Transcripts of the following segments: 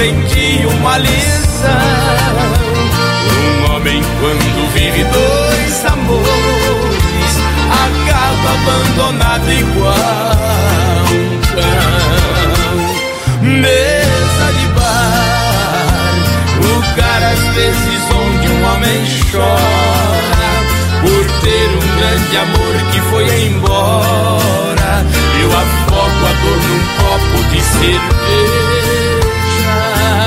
aprendi uma lição. Um homem quando vive dois amores acaba abandonado igual um cão. Mesa de bar, lugar às vezes onde um homem chora por ter um grande amor que foi embora. Eu afogo a dor num copo de cerveja.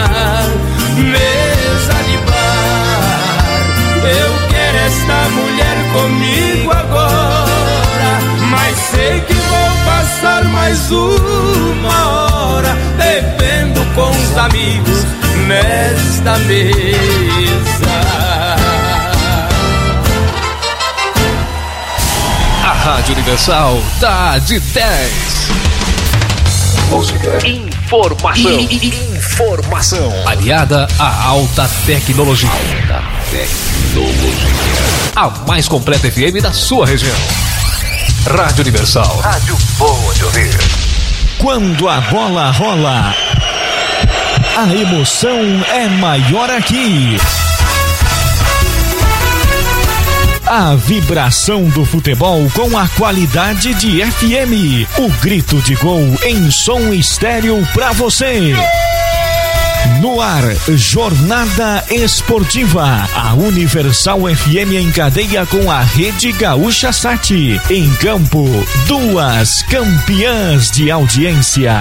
Mesa de bar, eu quero esta mulher comigo agora, mas sei que vou passar mais uma hora bebendo com os amigos nesta mesa. A Rádio Universal tá de 10. Música. Informação. Aliada à alta tecnologia. A mais completa FM da sua região. Rádio Universal. Rádio boa de ouvir. Quando a bola rola, a emoção é maior aqui. A vibração do futebol com a qualidade de FM. O grito de gol em som estéreo pra você. No ar, Jornada Esportiva. A Universal FM em cadeia com a Rede Gaúcha Sat. Em campo, duas campeãs de audiência.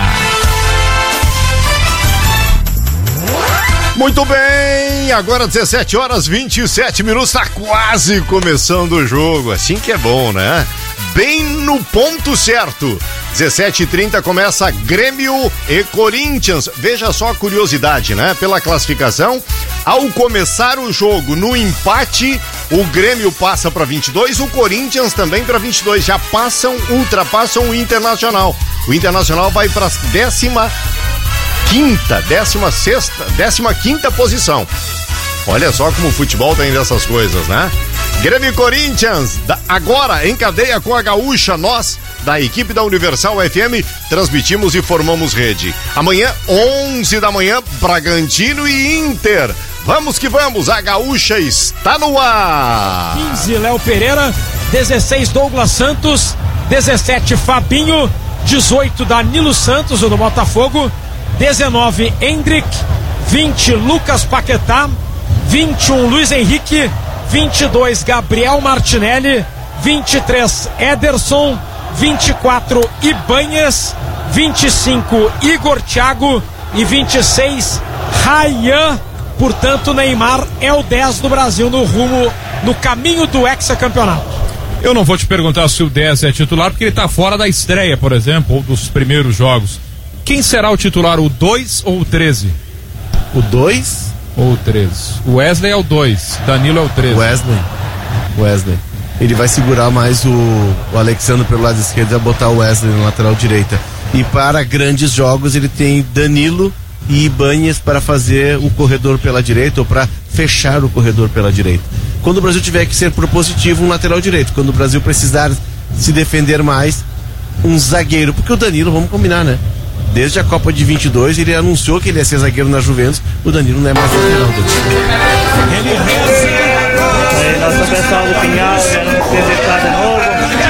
Muito bem, agora 17 horas 27 minutos, tá quase começando o jogo, assim que é bom, né? Bem no ponto certo. 17h30 começa Grêmio e Corinthians. Veja só a curiosidade, né? Pela classificação, ao começar o jogo no empate, o Grêmio passa para 22, o Corinthians também para 22. Já ultrapassam o Internacional. O Internacional vai para a 15ª posição. Olha só como o futebol tem dessas coisas, né? Grêmio e Corinthians, agora em cadeia com a Gaúcha, nós, da equipe da Universal FM, transmitimos e formamos rede. Amanhã, 11 da manhã, Bragantino e Inter. Vamos que vamos, a Gaúcha está no ar. 15, Léo Pereira, 16, Douglas Santos, 17, Fabinho, 18, Danilo Santos, o do Botafogo, 19, Hendrick, 20, Lucas Paquetá, 21, Luiz Henrique, 22, Gabriel Martinelli, 23, Ederson, 24, Ibanez, 25, Igor Thiago e 26, Rayan. Portanto, Neymar é o 10 do Brasil no caminho do hexacampeonato. Eu não vou te perguntar se o 10 é titular, porque ele está fora da estreia, por exemplo, ou dos primeiros jogos. Quem será o titular, o 2 ou o 13? O 2 ou o 13? O Wesley é o 2, Danilo é o 13. Wesley. Ele vai segurar mais o Alexandre pelo lado esquerdo e vai botar o Wesley na lateral direita. E para grandes jogos ele tem Danilo e Ibanez para fazer o corredor pela direita ou para fechar o corredor pela direita. Quando o Brasil tiver que ser propositivo, um lateral direito. Quando o Brasil precisar se defender mais, um zagueiro. Porque o Danilo, vamos combinar, né? Desde a Copa de 22 ele anunciou que ele ia ser zagueiro na Juventus. O Danilo não é mais lateral do time. Ele reza. Nosso pessoal do Pinhal vieram visitar de novo.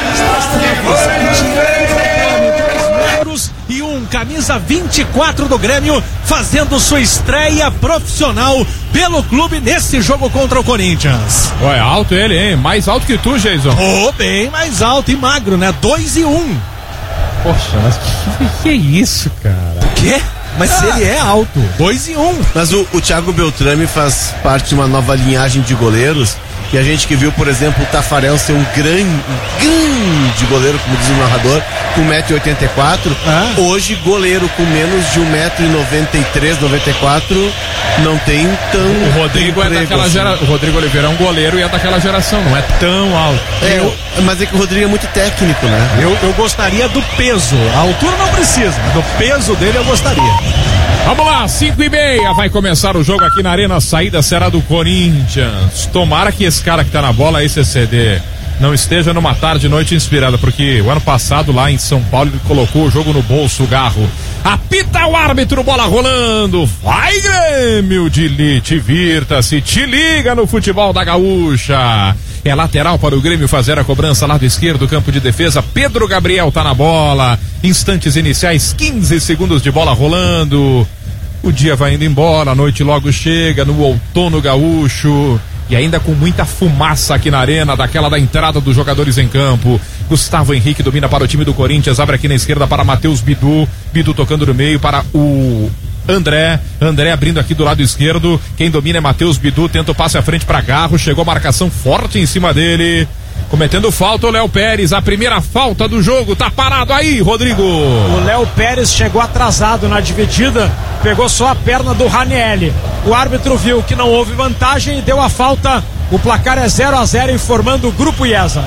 E um camisa 24 do Grêmio fazendo sua estreia profissional pelo clube nesse jogo contra o Corinthians. Ué, alto ele, hein? Mais alto que tu, Jason. Bem mais alto e magro, né? 2 e 1. Poxa, mas que é isso, cara? O quê? Mas ele é alto. 2 e 1. Mas o Thiago Beltrame faz parte de uma nova linhagem de goleiros. E a gente que viu, por exemplo, o Tafarel ser um grande goleiro, como diz o narrador, com 1,84m. Hoje, goleiro com menos de 1,93m, 94m, não tem tão. O Rodrigo é daquela geração. O Rodrigo Oliveira é um goleiro e é daquela geração, não é tão alto. Mas é que o Rodrigo é muito técnico, né? Eu gostaria do peso. A altura não precisa, mas do peso dele eu gostaria. Vamos lá, 5h30, vai começar o jogo aqui na Arena, a saída será do Corinthians. Tomara que esse cara que tá na bola, esse CD, não esteja numa tarde e noite inspirada, porque o ano passado lá em São Paulo ele colocou o jogo no bolso, o Garro. Apita o árbitro, bola rolando. Vai, Grêmio de divirta-se, te liga no futebol da Gaúcha. É lateral para o Grêmio fazer a cobrança, lado esquerdo, campo de defesa. Pedro Gabriel tá na bola. Instantes iniciais, 15 segundos de bola rolando. O dia vai indo embora, a noite logo chega no outono gaúcho. E ainda com muita fumaça aqui na arena, daquela da entrada dos jogadores em campo. Gustavo Henrique domina para o time do Corinthians, abre aqui na esquerda para Matheus Bidu. Bidu tocando no meio para o André abrindo aqui do lado esquerdo. Quem domina é Matheus Bidu, tenta o passe à frente para Garro, chegou a marcação forte em cima dele. Cometendo falta o Léo Pérez, a primeira falta do jogo, tá parado aí, Rodrigo. O Léo Pérez chegou atrasado na dividida, pegou só a perna do Ranieri. O árbitro viu que não houve vantagem e deu a falta. O placar é 0-0, informando o Grupo IESA.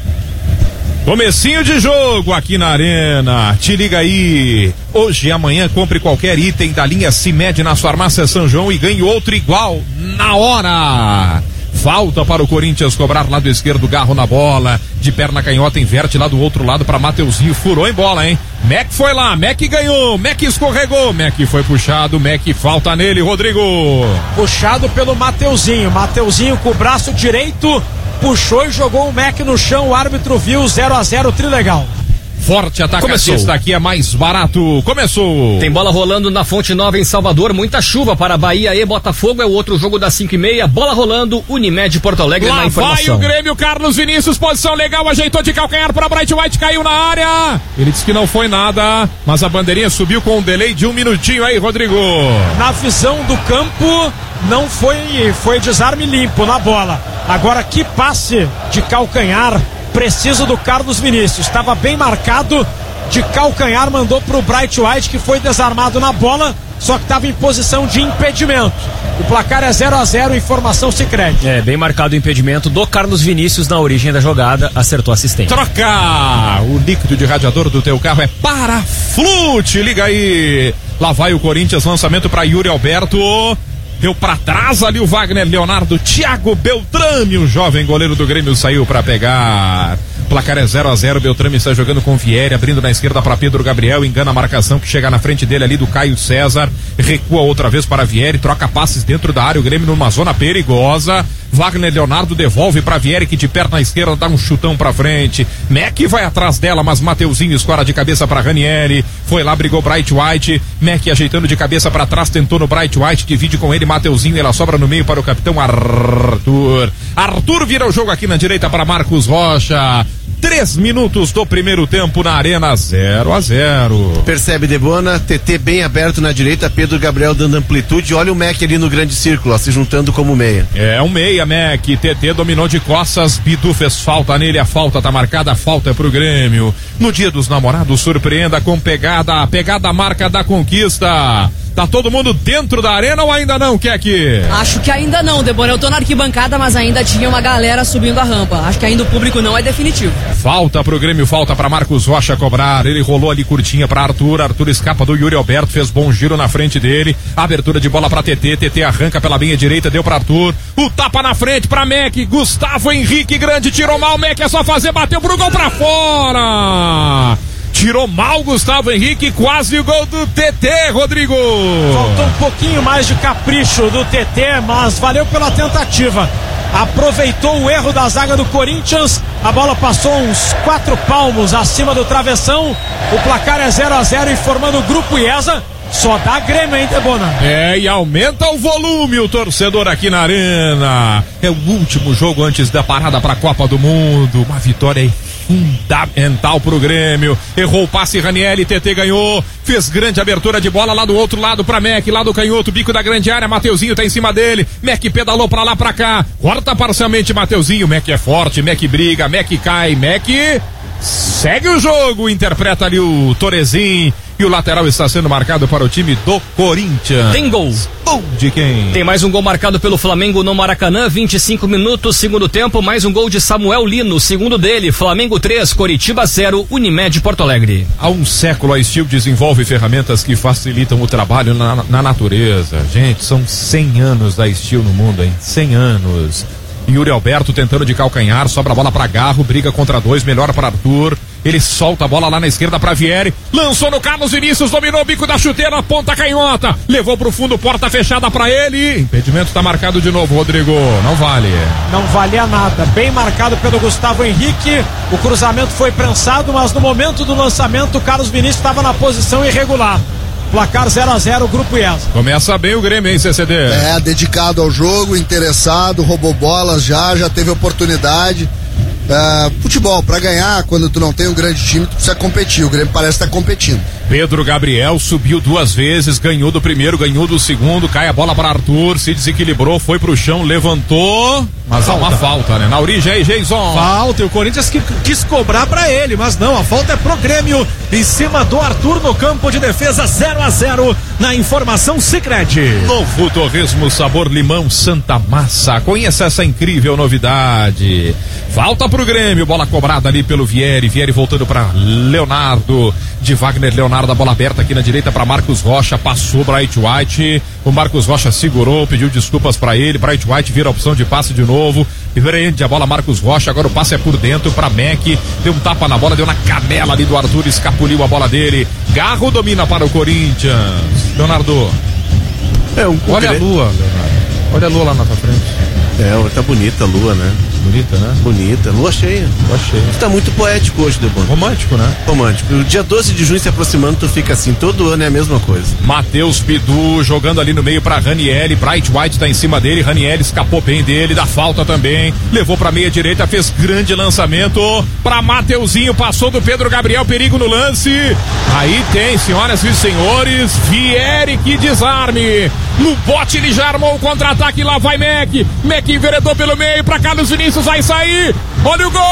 Comecinho de jogo aqui na arena, te liga aí. Hoje e amanhã compre qualquer item da linha CIMED na farmácia São João e ganhe outro igual na hora. Falta para o Corinthians cobrar lado esquerdo, Garro na bola, de perna canhota, inverte lá do outro lado para Mateuzinho, furou em bola, hein? Mac foi lá, Mac ganhou, Mac escorregou, Mac foi puxado, Mac falta nele, Rodrigo. Puxado pelo Mateuzinho com o braço direito, puxou e jogou o Mac no chão, o árbitro viu, 0-0, trilegal. Forte atacadista, aqui é mais barato. Começou. Tem bola rolando na Fonte Nova em Salvador, muita chuva para Bahia e Botafogo, é o outro jogo das 5:30, bola rolando, Unimed Porto Alegre lá na informação. Vai o Grêmio, Carlos Vinícius, posição legal, ajeitou de calcanhar para Bright White, caiu na área. Ele disse que não foi nada, mas a bandeirinha subiu com um delay de 1 minutinho aí, Rodrigo. Na visão do campo, não foi desarme limpo na bola. Agora que passe de calcanhar preciso do Carlos Vinícius, estava bem marcado, de calcanhar mandou pro Bright White, que foi desarmado na bola, só que estava em posição de impedimento. O placar é 0-0, informação Sicredi. É, bem marcado o impedimento do Carlos Vinícius na origem da jogada, acertou a assistência. Troca! O líquido de radiador do teu carro é Paraflute, liga aí. Lá vai o Corinthians, lançamento para Yuri Alberto. Deu pra trás ali o Wagner Leonardo, Thiago Beltrame, o jovem goleiro do Grêmio, saiu pra pegar. Placar é 0-0, Beltrame está jogando com Vieri, abrindo na esquerda para Pedro Gabriel, engana a marcação que chega na frente dele ali do Caio César, recua outra vez para Vieri, troca passes dentro da área, o Grêmio numa zona perigosa. Wagner Leonardo devolve para Vieri, que de perna esquerda dá um chutão pra frente. Mac vai atrás dela, mas Mateuzinho escora de cabeça para Ranieri. Foi lá, brigou Bright White. Mac ajeitando de cabeça para trás, tentou no Bright White, divide com ele Mateuzinho. Ela sobra no meio para o capitão Arthur. Arthur vira o jogo aqui na direita para Marcos Rocha. 3 minutos do primeiro tempo na arena, 0-0. Percebe Debona, TT bem aberto na direita, Pedro Gabriel dando amplitude, olha o Mac ali no grande círculo, ó, se juntando como meia. É um meia, Mac, TT dominou de costas, Bidu fez falta nele, a falta tá marcada, a falta é pro Grêmio. No dia dos namorados, surpreenda com pegada, a pegada marca da conquista. Tá todo mundo dentro da arena ou ainda não, Keke? Acho que ainda não, Debora. Eu tô na arquibancada, mas ainda tinha uma galera subindo a rampa. Acho que ainda o público não é definitivo. Falta pro Grêmio, falta pra Marcos Rocha cobrar. Ele rolou ali curtinha pra Arthur. Arthur escapa do Yuri Alberto, fez bom giro na frente dele. Abertura de bola pra TT. TT arranca pela linha direita, deu pra Arthur. O tapa na frente pra Mac. Gustavo Henrique, grande, tirou mal. Mac é só fazer, bateu pro gol pra fora. Tirou mal Gustavo Henrique, quase o gol do TT, Rodrigo. Faltou um pouquinho mais de capricho do TT, mas valeu pela tentativa. Aproveitou o erro da zaga do Corinthians, a bola passou uns 4 palmos acima do travessão. O placar é 0-0, informando o Grupo IESA. Só dá Grêmio, hein, Debona? É, e aumenta o volume o torcedor aqui na arena. É o último jogo antes da parada pra Copa do Mundo. Uma vitória fundamental pro Grêmio. Errou o passe, Ranieri, TT ganhou. Fez grande abertura de bola lá do outro lado pra Mac, lá do canhoto, bico da grande área. Mateuzinho tá em cima dele. Mac pedalou pra lá, pra cá. Corta parcialmente Mateuzinho. Mac é forte, Mac briga, Mac cai, Mac segue o jogo. Interpreta ali o Torezin. E o lateral está sendo marcado para o time do Corinthians. Tem gol. Gol de quem? Tem mais um gol marcado pelo Flamengo no Maracanã, 25 minutos, segundo tempo, mais um gol de Samuel Lino, segundo dele, Flamengo 3, Coritiba 0, Unimed Porto Alegre. Há um século a Steel desenvolve ferramentas que facilitam o trabalho na natureza. Gente, são 100 anos da Steel no mundo, hein? 100 anos. Yuri Alberto tentando de calcanhar, sobra a bola para Garro, briga contra 2, melhor para Arthur. Ele solta a bola lá na esquerda pra Vieri. Lançou no Carlos Vinícius, dominou o bico da chuteira, ponta canhota. Levou pro fundo, porta fechada pra ele. Impedimento tá marcado de novo, Rodrigo. Não vale. Não valia nada. Bem marcado pelo Gustavo Henrique. O cruzamento foi prensado, mas no momento do lançamento o Carlos Vinícius estava na posição irregular. Placar 0-0, Grupo IESA. Começa bem o Grêmio, hein, CCD? Dedicado ao jogo, interessado, roubou bolas já teve oportunidade. Futebol, pra ganhar, quando tu não tem um grande time, tu precisa competir. O Grêmio parece estar competindo. Pedro Gabriel subiu 2 vezes, ganhou do primeiro, ganhou do segundo, cai a bola para Arthur, se desequilibrou, foi pro chão, levantou, mas há uma falta, né? Na origem aí, Jason. Falta, e o Corinthians quis cobrar pra ele, mas não, a falta é pro Grêmio, em cima do Arthur no campo de defesa, 0-0 na informação Sicredi. Novo Torresmo sabor limão Santa Massa, conheça essa incrível novidade. Falta pro Grêmio, bola cobrada ali pelo Vieri voltando pra Leonardo, de Wagner Leonardo, a bola aberta aqui na direita para Marcos Rocha, passou Bright White, o Marcos Rocha segurou, pediu desculpas para ele, Bright White vira a opção de passe de novo, e prende a bola Marcos Rocha, agora o passe é por dentro para Mac, deu um tapa na bola, deu na canela ali do Arthur, escapuliu a bola dele, Garro domina para o Corinthians. Leonardo, olha a lua, Leonardo, olha a lua lá na tua frente. Tá bonita a lua, né? Bonita, né? Bonita, lua cheia. Lua cheia. Tu tá muito poético hoje, Debon. Romântico, né? Romântico. O dia 12 de junho se aproximando, tu fica assim, todo ano é a mesma coisa. Matheus Pidu jogando ali no meio pra Ranieri, Bright White tá em cima dele, Ranieri escapou bem dele, dá falta também, levou pra meia direita, fez grande lançamento pra Mateuzinho, passou do Pedro Gabriel, perigo no lance. Aí tem, senhoras e senhores, Vieri, que desarme. No bote ele já armou o contra-ataque, lá vai Mac enveredou pelo meio pra Carlos Vinícius, vai sair, olha o gol!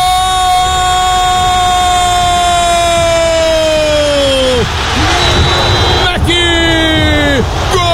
Mac! Gol!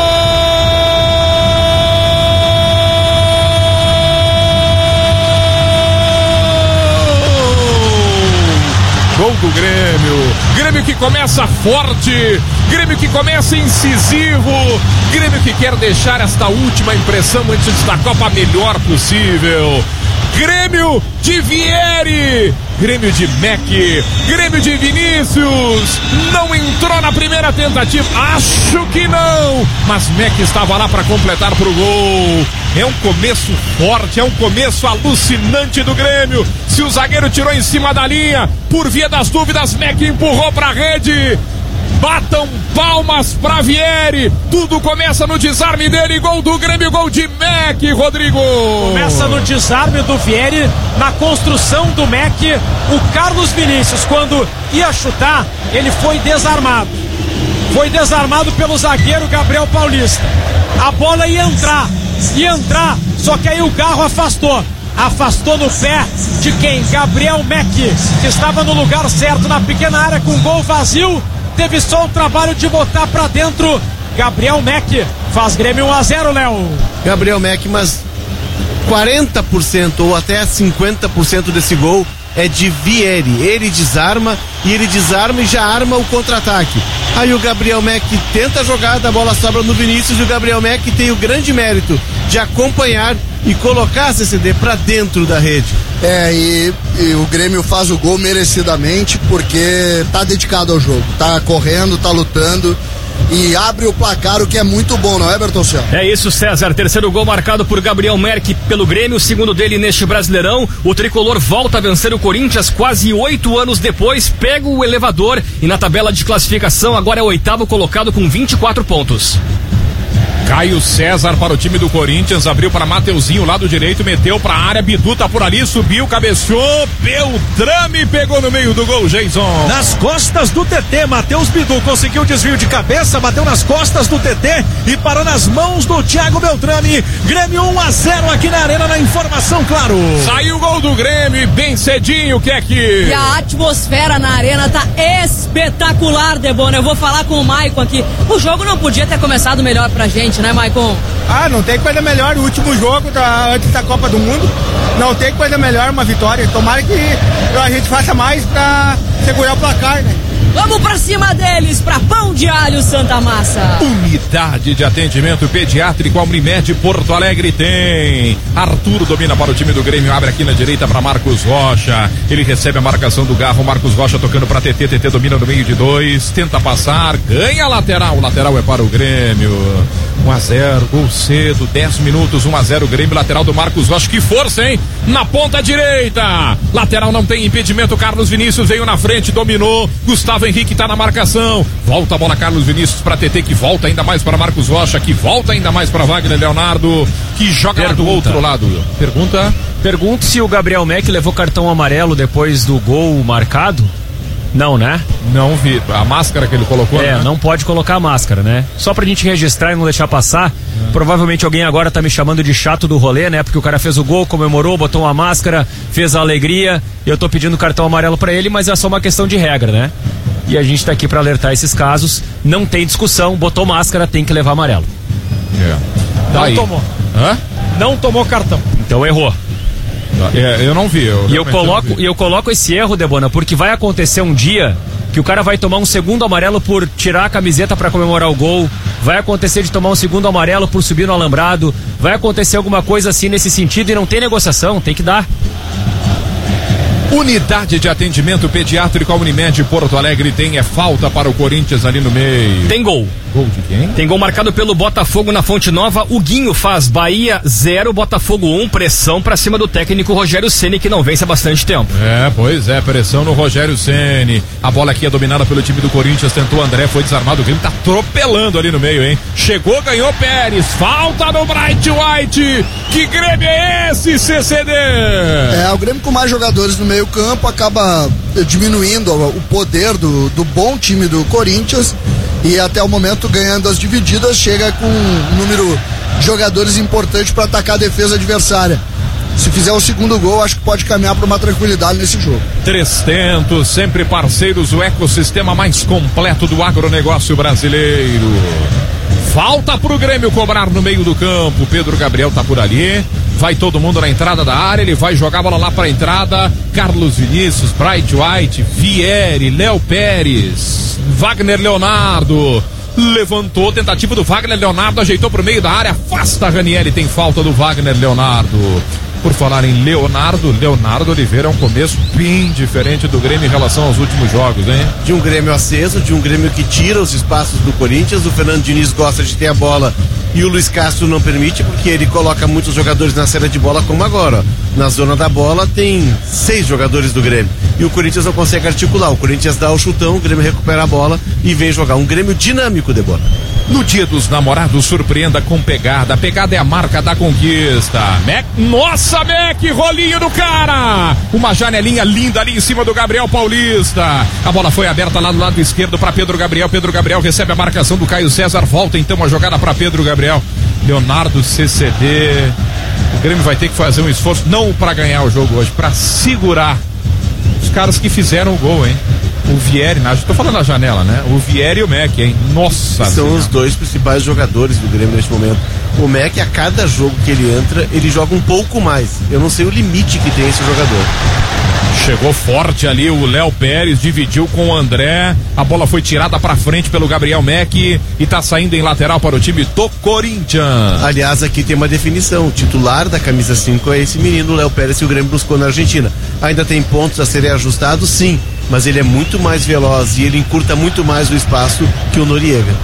Gol do Grêmio que começa forte, Grêmio que começa incisivo, Grêmio que quer deixar esta última impressão antes da Copa melhor possível. Grêmio de Vieri, Grêmio de Mac, Grêmio de Vinícius, não entrou na primeira tentativa, acho que não, mas Mac estava lá para completar pro gol. É um começo forte, é um começo alucinante do Grêmio. Se o zagueiro tirou em cima da linha, por via das dúvidas, Mac empurrou pra rede. Batam palmas pra Vieri. Tudo começa no desarme dele. Gol do Grêmio, gol de Mac, Rodrigo. Começa no desarme do Vieri, na construção do Mac. O Carlos Vinícius, quando ia chutar, ele foi desarmado. Foi desarmado pelo zagueiro Gabriel Paulista. A bola ia entrar, só que aí o Garro afastou no pé de quem? Gabriel Mac, que estava no lugar certo na pequena área com gol vazio, teve só o trabalho de botar pra dentro. Gabriel Mac faz Grêmio 1-0, Léo. Gabriel Mac, mas 40% ou até 50% desse gol é de Vieri. Ele desarma e já arma o contra-ataque. Aí o Gabriel Mac tenta a jogada, a bola sobra no Vinícius e o Gabriel Mac tem o grande mérito de acompanhar e colocar a CCD pra dentro da rede. E o Grêmio faz o gol merecidamente porque tá dedicado ao jogo, tá correndo, tá lutando e abre o placar, o que é muito bom, não é, Bertoncel? É isso, César. Terceiro gol marcado por Gabriel Merck pelo Grêmio, segundo dele neste Brasileirão. O tricolor volta a vencer o Corinthians quase 8 anos depois, pega o elevador e na tabela de classificação agora é o 8º colocado com 24 pontos. Caio César para o time do Corinthians, abriu para Mateuzinho, lado direito, meteu para a área, Bidu tá por ali, subiu, cabeceou, Beltrame pegou no meio do gol, Jason. Nas costas do TT, Matheus Bidu conseguiu desvio de cabeça, bateu nas costas do TT e parou nas mãos do Thiago Beltrame. Grêmio 1-0 aqui na Arena, na informação, claro. Saiu o gol do Grêmio, bem cedinho, que é que... E a atmosfera na Arena tá espetacular, Debona. Eu vou falar com o Maicon aqui. O jogo não podia ter começado melhor pra gente, né, Maicon? Não tem coisa melhor. O último jogo antes da Copa do Mundo, não tem coisa melhor uma vitória. Tomara que a gente faça mais pra segurar o placar, né? Vamos pra cima deles, pra Pão de Alho Santa Massa. Unidade de atendimento pediátrico, a Unimed Porto Alegre tem. Arthur domina para o time do Grêmio, abre aqui na direita para Marcos Rocha. Ele recebe a marcação do Garro, Marcos Rocha tocando para TT, TT domina no meio de 2, tenta passar, ganha a lateral, o lateral é para o Grêmio. 1-0, gol cedo, 10 minutos, 1-0 Grêmio, lateral do Marcos Rocha, que força, hein? Na ponta direita, lateral não tem impedimento, Carlos Vinícius veio na frente, dominou, Gustavo Henrique tá na marcação, volta a bola Carlos Vinícius para TT, que volta ainda mais para Marcos Rocha, que volta ainda mais para Wagner Leonardo, que joga lá do outro lado. Pergunto se o Gabriel Mack levou cartão amarelo depois do gol marcado. Não, né? Não vi. A máscara que ele colocou, né? Não pode colocar a máscara, né? Só pra gente registrar e não deixar passar. Provavelmente alguém agora tá me chamando de chato do rolê, né? Porque o cara fez o gol, comemorou, botou uma máscara, fez a alegria. E eu tô pedindo cartão amarelo pra ele, mas é só uma questão de regra, né? E a gente tá aqui pra alertar esses casos. Não tem discussão, botou máscara, tem que levar amarelo. Não tomou. Não tomou cartão. Então errou. Eu não vi. Eu coloco esse erro, Debona, porque vai acontecer um dia que o cara vai tomar um segundo amarelo por tirar a camiseta pra comemorar o gol, vai acontecer de tomar um segundo amarelo por subir no alambrado, vai acontecer alguma coisa assim nesse sentido e não tem negociação, tem que dar. Unidade de atendimento pediátrico, a Unimed Porto Alegre tem falta para o Corinthians ali no meio. Tem gol. Gol de quem? Tem gol marcado pelo Botafogo na Fonte Nova. O Guinho faz Bahia 0, Botafogo 1. Pressão pra cima do técnico Rogério Ceni, que não vence há bastante tempo. Pois é, pressão no Rogério Ceni. A bola aqui é dominada pelo time do Corinthians. Tentou o André, foi desarmado. O Grêmio tá atropelando ali no meio, hein? Chegou, ganhou Pérez. Falta no Bright White. Que Grêmio é esse, CCD? O Grêmio com mais jogadores no meio campo acaba diminuindo o poder do bom time do Corinthians. E até o momento, ganhando as divididas, chega com um número de jogadores importante para atacar a defesa adversária. Se fizer o segundo gol, acho que pode caminhar para uma tranquilidade nesse jogo. 300, sempre parceiros, o ecossistema mais completo do agronegócio brasileiro. Falta pro Grêmio cobrar no meio do campo. Pedro Gabriel tá por ali. Vai todo mundo na entrada da área. Ele vai jogar a bola lá pra entrada. Carlos Vinícius, Bright White, Vieri, Léo Pérez, Wagner Leonardo. Levantou, tentativa do Wagner Leonardo, ajeitou pro meio da área. Afasta Ranieri, tem falta do Wagner Leonardo. Por falar em Leonardo Oliveira é um começo bem diferente do Grêmio em relação aos últimos jogos, hein? De um Grêmio aceso, de um Grêmio que tira os espaços do Corinthians. O Fernando Diniz gosta de ter a bola e o Luiz Castro não permite, porque ele coloca muitos jogadores na saída de bola, como agora. Na zona da bola tem 6 jogadores do Grêmio e o Corinthians não consegue articular. O Corinthians dá o chutão, o Grêmio recupera a bola e vem jogar. Um Grêmio dinâmico, Debora. No Dia dos Namorados, surpreenda com pegada. A pegada é a marca da conquista. Nossa, Mac, rolinho do cara. Uma janelinha linda ali em cima do Gabriel Paulista. A bola foi aberta lá do lado esquerdo para Pedro Gabriel. Pedro Gabriel recebe a marcação do Caio César. Volta então a jogada para Pedro Gabriel. Leonardo CCD. O Grêmio vai ter que fazer um esforço, não para ganhar o jogo hoje, para segurar os caras que fizeram o gol, hein? O Vieri, estou falando na janela, né? O Vieri e o Mac, hein? Nossa! São os dois principais jogadores do Grêmio neste momento. O Mac, a cada jogo que ele entra, ele joga um pouco mais. Eu não sei o limite que tem esse jogador. Chegou forte ali o Léo Pérez, dividiu com o André. A bola foi tirada pra frente pelo Gabriel Mac e tá saindo em lateral para o time do Corinthians. Aliás, aqui tem uma definição. O titular da camisa 5 é esse menino, o Léo Pérez, que o Grêmio buscou na Argentina. Ainda tem pontos a serem ajustados, sim, mas ele é muito mais veloz e ele encurta muito mais o espaço que o Noriega.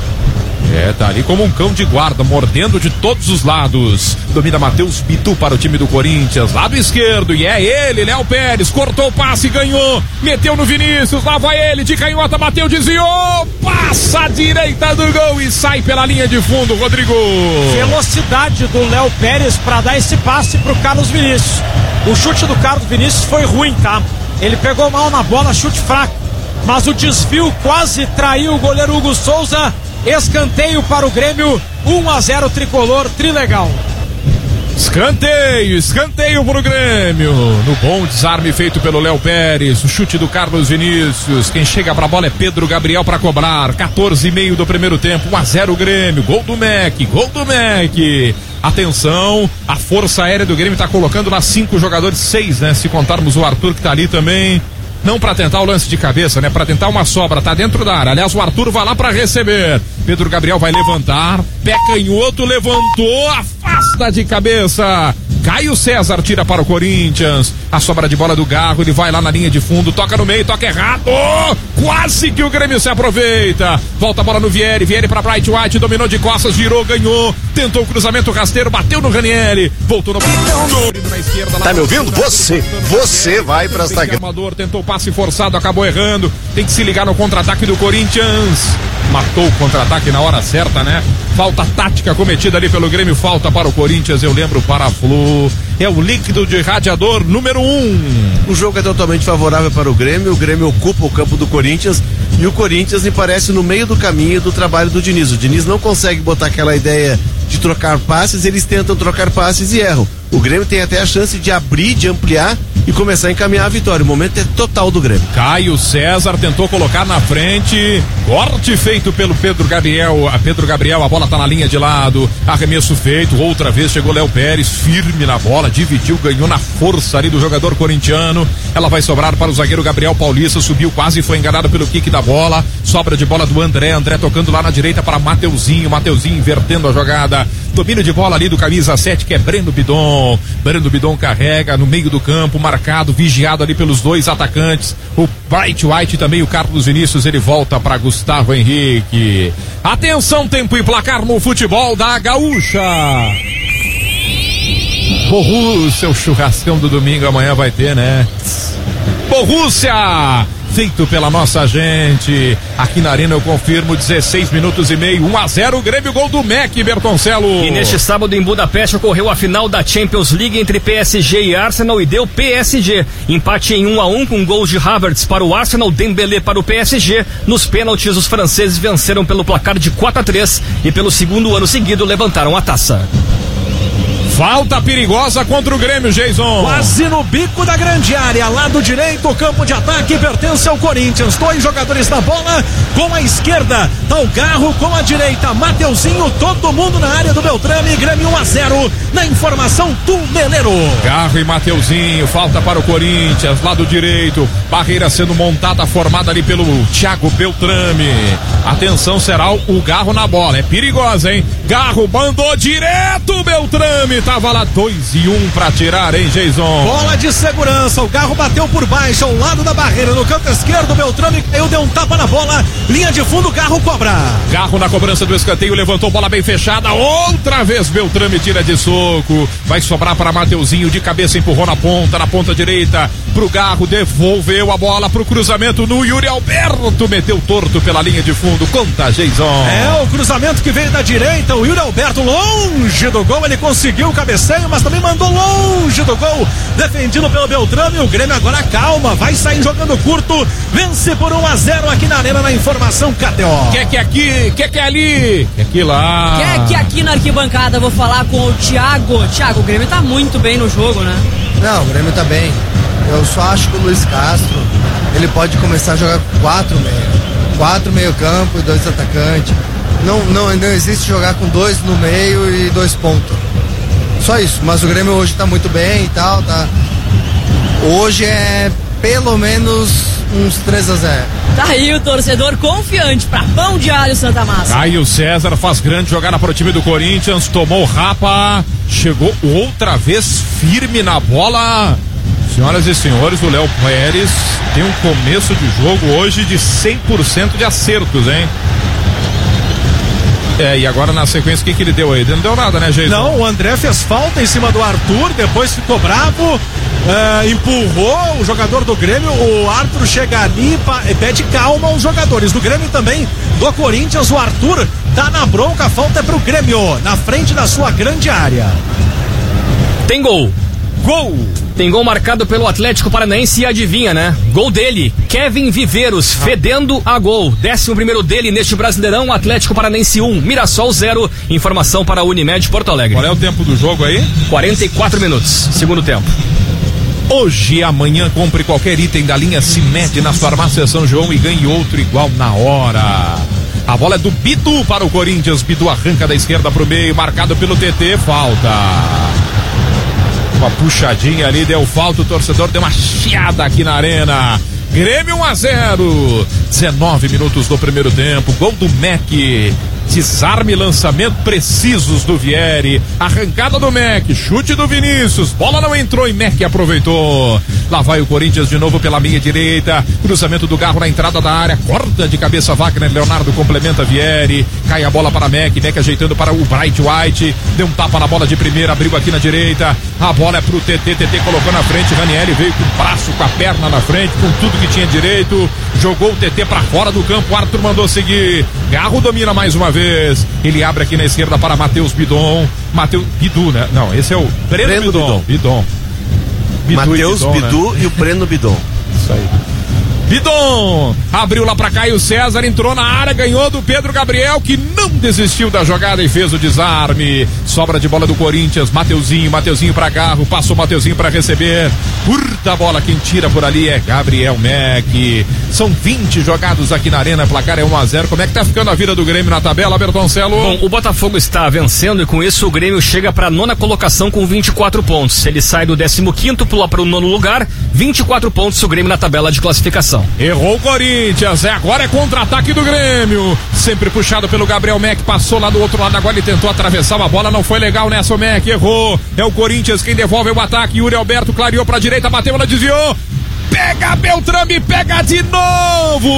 Tá ali como um cão de guarda, mordendo de todos os lados. Domina Matheus Bitu para o time do Corinthians, lado esquerdo, e é ele, Léo Pérez, cortou o passe, ganhou, meteu no Vinícius, lá vai ele, de canhota, bateu, desviou, passa a direita do gol e sai pela linha de fundo, Rodrigo. Velocidade do Léo Pérez para dar esse passe pro Carlos Vinícius. O chute do Carlos Vinícius foi ruim, tá? Ele pegou mal na bola, chute fraco, mas o desvio quase traiu o goleiro Hugo Souza. Escanteio para o Grêmio, 1-0 tricolor, trilegal. Escanteio para o Grêmio. No bom desarme feito pelo Léo Pérez, o chute do Carlos Vinícius. Quem chega para a bola é Pedro Gabriel para cobrar. 14,5 do primeiro tempo, 1-0 Grêmio. Gol do Mac. Atenção, a força aérea do Grêmio está colocando lá 5 jogadores, 6, né? Se contarmos o Arthur que está ali também. não pra tentar o lance de cabeça, né? Pra tentar uma sobra, tá dentro da área. Aliás, o Arthur vai lá pra receber. Pedro Gabriel vai levantar, pé canhoto, levantou, afasta de cabeça. Caio César tira para o Corinthians. A sobra de bola do Garro, ele vai lá na linha de fundo, toca no meio, toca errado. Quase que o Grêmio se aproveita. Volta a bola no Vieri, Vieri para Bright White, dominou de costas, girou, ganhou. Tentou o cruzamento rasteiro, bateu no Ranieri. Voltou no na esquerda. Tá me ouvindo? Você vai para essa Amador tentou passe forçado, acabou errando. Tem que se ligar no contra-ataque do Corinthians. Matou o contra-ataque na hora certa, né? Falta tática cometida ali pelo Grêmio, falta para o Corinthians, eu lembro, para a Flu. É o líquido de radiador número 1. O jogo é totalmente favorável para o Grêmio ocupa o campo do Corinthians e o Corinthians me parece no meio do caminho do trabalho do Diniz. O Diniz não consegue botar aquela ideia de trocar passes, eles tentam trocar passes e erram. O Grêmio tem até a chance de abrir, de ampliar e começar a encaminhar a vitória. O momento é total do Grêmio. Caio César tentou colocar na frente, corte feito pelo Pedro Gabriel. A bola tá na linha de lado, arremesso feito, outra vez chegou Léo Pérez, firme na bola, dividiu, ganhou na força ali do jogador corintiano. Ela vai sobrar para o zagueiro Gabriel Paulista, subiu quase, foi enganado pelo kick da bola. Sobra de bola do André tocando lá na direita para Mateuzinho invertendo a jogada. Domínio de bola ali do camisa 7, que é Breno Bidon carrega no meio do campo, marcado, vigiado ali pelos dois atacantes. O Bright White também, o Carlos Vinícius, ele volta para Gustavo Henrique. Atenção, tempo e placar no futebol da Gaúcha. Borussia, o churrascão do domingo amanhã vai ter, né? Borussia! Feito pela nossa gente. Aqui na Arena eu confirmo, 16 minutos e meio, 1-0, Grêmio, gol do Mac, Bertoncello. E neste sábado em Budapeste ocorreu a final da Champions League entre PSG e Arsenal e deu PSG. Empate em 1-1 com gols de Havertz para o Arsenal, Dembélé para o PSG. Nos pênaltis os franceses venceram pelo placar de 4-3 e pelo segundo ano seguido levantaram a taça. Falta perigosa contra o Grêmio, Jason. Quase no bico da grande área, lado direito, o campo de ataque pertence ao Corinthians. 2 jogadores na bola, com a esquerda tá o Garro, com a direita Mateuzinho, todo mundo na área do Beltrame. Grêmio 1-0 na informação Tuneleiro. Garro e Mateuzinho, falta para o Corinthians, lado direito, barreira sendo montada, formada ali pelo Thiago Beltrame. Atenção, será o Garro na bola, é perigosa, hein? Garro mandou direto, Beltrame, tava lá 2-1 pra tirar, hein, Jason? Bola de segurança, o Garro bateu por baixo, ao lado da barreira, no canto esquerdo, Beltrame caiu, deu um tapa na bola, linha de fundo, Garro cobra. Garro na cobrança do escanteio, levantou, bola bem fechada, outra vez Beltrame tira de soco, vai sobrar para Mateuzinho, de cabeça empurrou na ponta direita, pro Garro, devolveu a bola pro cruzamento no Yuri Alberto, meteu torto pela linha de fundo, conta, Jason. É, o cruzamento que veio da direita, o Yuri Alberto longe do gol, ele conseguiu o cabeceio, mas também mandou longe do gol, defendido pelo Beltrame. O Grêmio agora calma, vai sair jogando curto, vence por 1-0 aqui na Arena, na informação KTO. Quer que aqui, quer que ali, quer que lá. Quer que aqui na arquibancada, vou falar com o Thiago. Thiago, o Grêmio tá muito bem no jogo, né? Não, o Grêmio tá bem. Eu só acho que o Luiz Castro, ele pode começar a jogar com 4 meio campo e 2 atacantes. Não existe jogar com 2 no meio e 2 pontos. Só isso, mas o Grêmio hoje tá muito bem e tal, tá. Hoje é pelo menos uns 3-0. Tá aí o torcedor confiante pra Pão de Alho Santa Massa. Caio César faz grande jogada para o time do Corinthians, tomou rapa, chegou outra vez firme na bola. Senhoras e senhores, o Léo Pérez tem um começo de jogo hoje de 100% de acertos, hein? E agora na sequência, o que ele deu aí? Não deu nada, né, Jason? Não, o André fez falta em cima do Arthur, depois ficou bravo, empurrou o jogador do Grêmio, o Arthur chega ali e pede calma aos jogadores do Grêmio também, do Corinthians. O Arthur tá na bronca, a falta é pro Grêmio, na frente da sua grande área. Tem gol. Tem gol marcado pelo Atlético Paranaense e adivinha, né? Gol dele, Kevin Viveiros, fedendo a gol. 11º dele neste Brasileirão, Atlético Paranaense 1, Mirassol 0. Informação para a Unimed Porto Alegre. Qual é o tempo do jogo aí? 44 minutos, segundo tempo. Hoje e amanhã compre qualquer item da linha Cimed na farmácia São João e ganhe outro igual na hora. A bola é do Bidu para o Corinthians, Bidu arranca da esquerda pro meio, marcado pelo TT, falta. Uma puxadinha ali, deu falta, o torcedor deu uma chiada aqui na Arena. Grêmio 1-0. 19 minutos do primeiro tempo. Gol do Mac. Desarme, lançamento precisos do Vieri. Arrancada do Mac, chute do Vinícius. Bola não entrou e Mac aproveitou. Lá vai o Corinthians de novo pela meia direita. Cruzamento do Garro na entrada da área. Corta de cabeça Wagner. Leonardo complementa Vieri. Cai a bola para Mac. Mac ajeitando para o Bright White. Deu um tapa na bola de primeira. Abriu aqui na direita. A bola é pro TT. TT colocou na frente. Ranieri veio com o braço, com a perna na frente, com tudo que tinha direito. Jogou o TT para fora do campo. Arthur mandou seguir. Garro domina mais uma vez. Ele abre aqui na esquerda para Matheus Bidon. Matheus Bidu, né? Não, esse é o Breno Bidon. Matheus Bidu, né? E o Breno Bidon. Isso aí. Bidon abriu lá pra Caio César, entrou na área, ganhou do Pedro Gabriel, que não desistiu da jogada e fez o desarme. Sobra de bola do Corinthians, Mateuzinho pra Garro, passou Mateuzinho pra receber. Curta a bola, quem tira por ali é Gabriel Mac. São 20 jogados aqui na arena, placar é 1-0. Como é que tá ficando a vida do Grêmio na tabela, Bertoncelo? Bom, o Botafogo está vencendo e com isso o Grêmio chega pra 9ª colocação com 24 pontos. Ele sai do 15º, pula para o 9º lugar, 24 pontos o Grêmio na tabela de classificação. Errou o Corinthians, agora é contra-ataque do Grêmio, sempre puxado pelo Gabriel Mac, passou lá do outro lado, agora ele tentou atravessar uma bola, não foi legal nessa, o Mac errou, é o Corinthians quem devolve o ataque, Yuri Alberto clareou pra direita, bateu, ela desviou, pega Beltrame, pega de novo,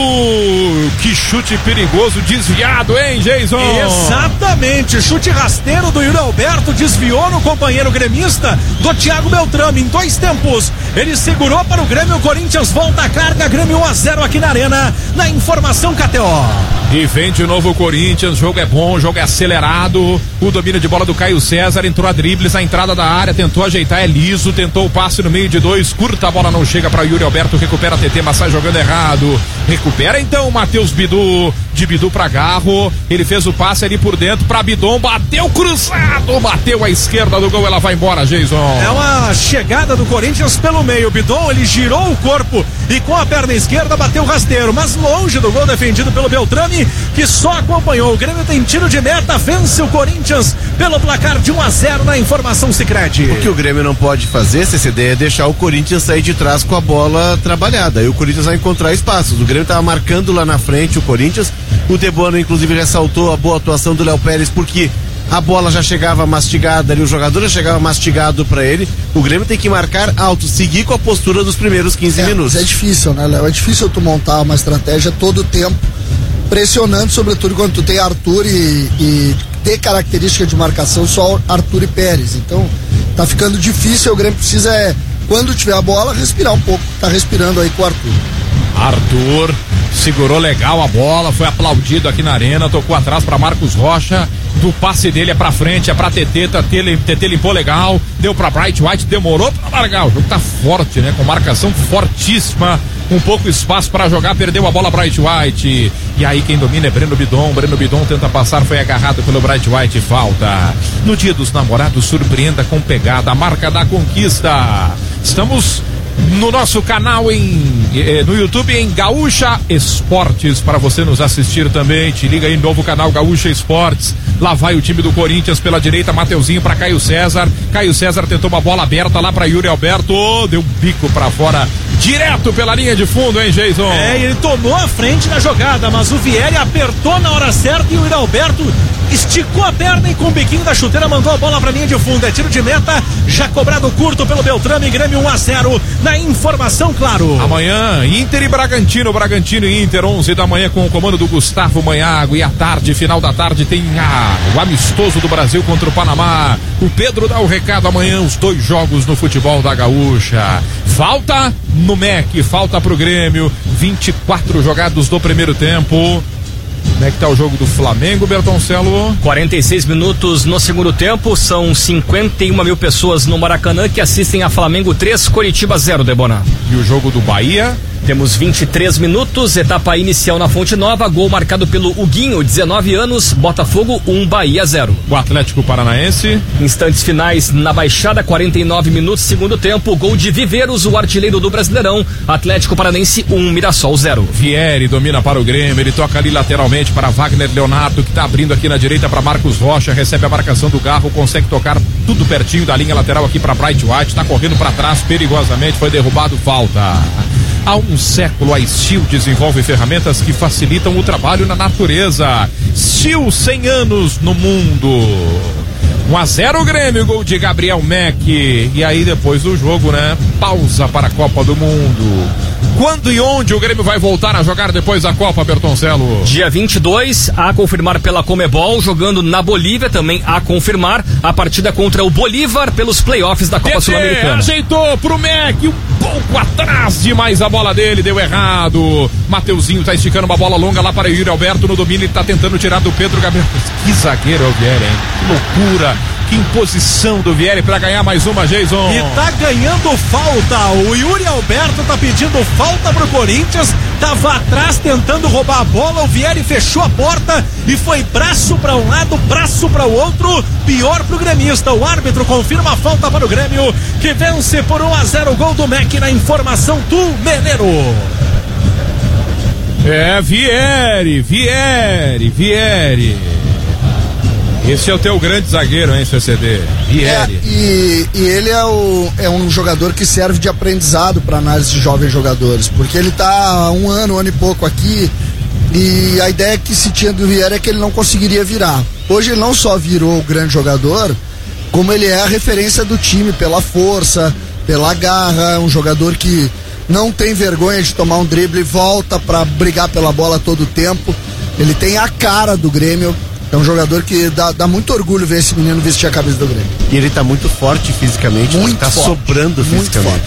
que chute perigoso, desviado, hein, Jason? Exatamente, chute rasteiro do Yuri Alberto, desviou no companheiro gremista do Thiago Beltrame, em 2 tempos, ele segurou para o Grêmio, o Corinthians volta a carga, Grêmio 1-0 aqui na arena, na informação KTO. E vem de novo o Corinthians, jogo é bom, jogo é acelerado, o domínio de bola do Caio César, entrou a dribles, a entrada da área, tentou ajeitar, é liso, tentou o passe no meio de 2, curta a bola, não chega para Yuri Alberto, recupera a TT, mas sai jogando errado, recupera então o Matheus Bidu, de Bidu pra Garro, ele fez o passe ali por dentro pra Bidon, bateu cruzado, bateu à esquerda do gol, ela vai embora, Jason. É uma chegada do Corinthians pelo meio, o Bidon, ele girou o corpo e com a perna esquerda bateu rasteiro, mas longe do gol defendido pelo Beltrame, que só acompanhou. O Grêmio tem tiro de meta, vence o Corinthians pelo placar de 1-0 na informação Sicredi. O que o Grêmio não pode fazer, CCD, é deixar o Corinthians sair de trás com a bola trabalhada, aí o Corinthians vai encontrar espaços. O Grêmio estava marcando lá na frente o Corinthians, o Debono inclusive ressaltou a boa atuação do Léo Pérez, porque a bola já chegava mastigada ali, o jogador já chegava mastigado pra ele. O Grêmio tem que marcar alto, seguir com a postura dos primeiros 15 minutos. É difícil, né, Léo? É difícil tu montar uma estratégia todo o tempo, pressionando, sobretudo quando tu tem Arthur e ter característica de marcação só Arthur e Pérez. Então tá ficando difícil, o Grêmio precisa, quando tiver a bola, respirar um pouco. Tá respirando aí com o Arthur. Arthur segurou legal a bola, foi aplaudido aqui na arena, tocou atrás para Marcos Rocha, do passe dele é pra frente, é pra TT, TT limpou legal, deu pra Bright White, demorou pra largar, o jogo tá forte, né, com marcação fortíssima, com pouco espaço para jogar, perdeu a bola Bright White, e aí quem domina é Breno Bidon tenta passar, foi agarrado pelo Bright White, falta. No dia dos namorados, surpreenda com pegada, a marca da conquista. Estamos no nosso canal no YouTube em Gaúcha Esportes, para você nos assistir também, te liga aí, novo canal Gaúcha Esportes. Lá vai o time do Corinthians pela direita, Mateuzinho para Caio César tentou uma bola aberta lá para Yuri Alberto, deu um bico para fora, direto pela linha de fundo, hein, Jason? Ele tomou a frente na jogada, mas o Vieri apertou na hora certa e o Yuri Alberto esticou a perna e com o biquinho da chuteira mandou a bola pra linha de fundo, é tiro de meta, já cobrado curto pelo Beltrame, Grêmio 1-0 na informação, claro. Amanhã, Inter e Bragantino e Inter, 11 da manhã com o comando do Gustavo Manhago, e à tarde, final da tarde, tem o amistoso do Brasil contra o Panamá. O Pedro dá o recado amanhã, os 2 jogos no futebol da Gaúcha. Falta no MEC, falta pro Grêmio, 24 jogados do primeiro tempo. Como é que tá o jogo do Flamengo, Bertoncelo? 46 minutos no segundo tempo, são 51 mil pessoas no Maracanã que assistem a Flamengo 3, Coritiba 0, Debona. E o jogo do Bahia? Temos 23 minutos, etapa inicial na Fonte Nova, gol marcado pelo Huguinho, 19 anos, Botafogo 1, Bahia 0. O Atlético Paranaense. Instantes finais na Baixada, 49 minutos, segundo tempo, gol de Viveiros, o artilheiro do Brasileirão, Atlético Paranaense 1, Mirassol 0. Vieri domina para o Grêmio, ele toca ali lateralmente para Wagner Leonardo, que tá abrindo aqui na direita para Marcos Rocha, recebe a marcação do Garro, consegue tocar tudo pertinho da linha lateral aqui para Bright White, tá correndo para trás perigosamente, foi derrubado, falta. Há um século, a Steel desenvolve ferramentas que facilitam o trabalho na natureza. Steel, 100 anos no mundo. 1-0 Grêmio, gol de Gabriel Meck. E aí depois do jogo, né? Pausa para a Copa do Mundo. Quando e onde o Grêmio vai voltar a jogar depois da Copa, Bertoncello? Dia 22, a confirmar pela Comebol, jogando na Bolívia, também a confirmar a partida contra o Bolívar pelos playoffs da Copa Sul-Americana. Ajeitou pro Meck, um pouco atrás demais a bola dele, deu errado. Mateuzinho tá esticando uma bola longa lá para o Yuri Alberto no domínio, ele tá tentando tirar do Pedro Gabriel. Que zagueiro é o Vieri, hein? Que loucura. Que imposição do Vieri pra ganhar mais uma, Jason. E tá ganhando falta. O Yuri Alberto tá pedindo falta pro Corinthians. Tava atrás tentando roubar a bola. O Vieri fechou a porta e foi braço pra um lado, braço pra o outro. Pior pro gremista. O árbitro confirma a falta para o Grêmio, que vence por 1-0 o gol do Meck na informação do Meneiro. É, Vieri. Esse é o teu grande zagueiro, hein, CCD? Vieri. E ele é um jogador que serve de aprendizado para análise de jovens jogadores, porque ele tá há um ano e pouco aqui, e a ideia que se tinha do Vieri é que ele não conseguiria virar. Hoje ele não só virou o grande jogador, como ele é a referência do time pela força, pela garra, um jogador que não tem vergonha de tomar um drible e volta para brigar pela bola todo o tempo. Ele tem a cara do Grêmio. É um jogador que dá muito orgulho ver esse menino vestir a camisa do Grêmio. E ele tá muito forte fisicamente, muito tá forte, sobrando fisicamente.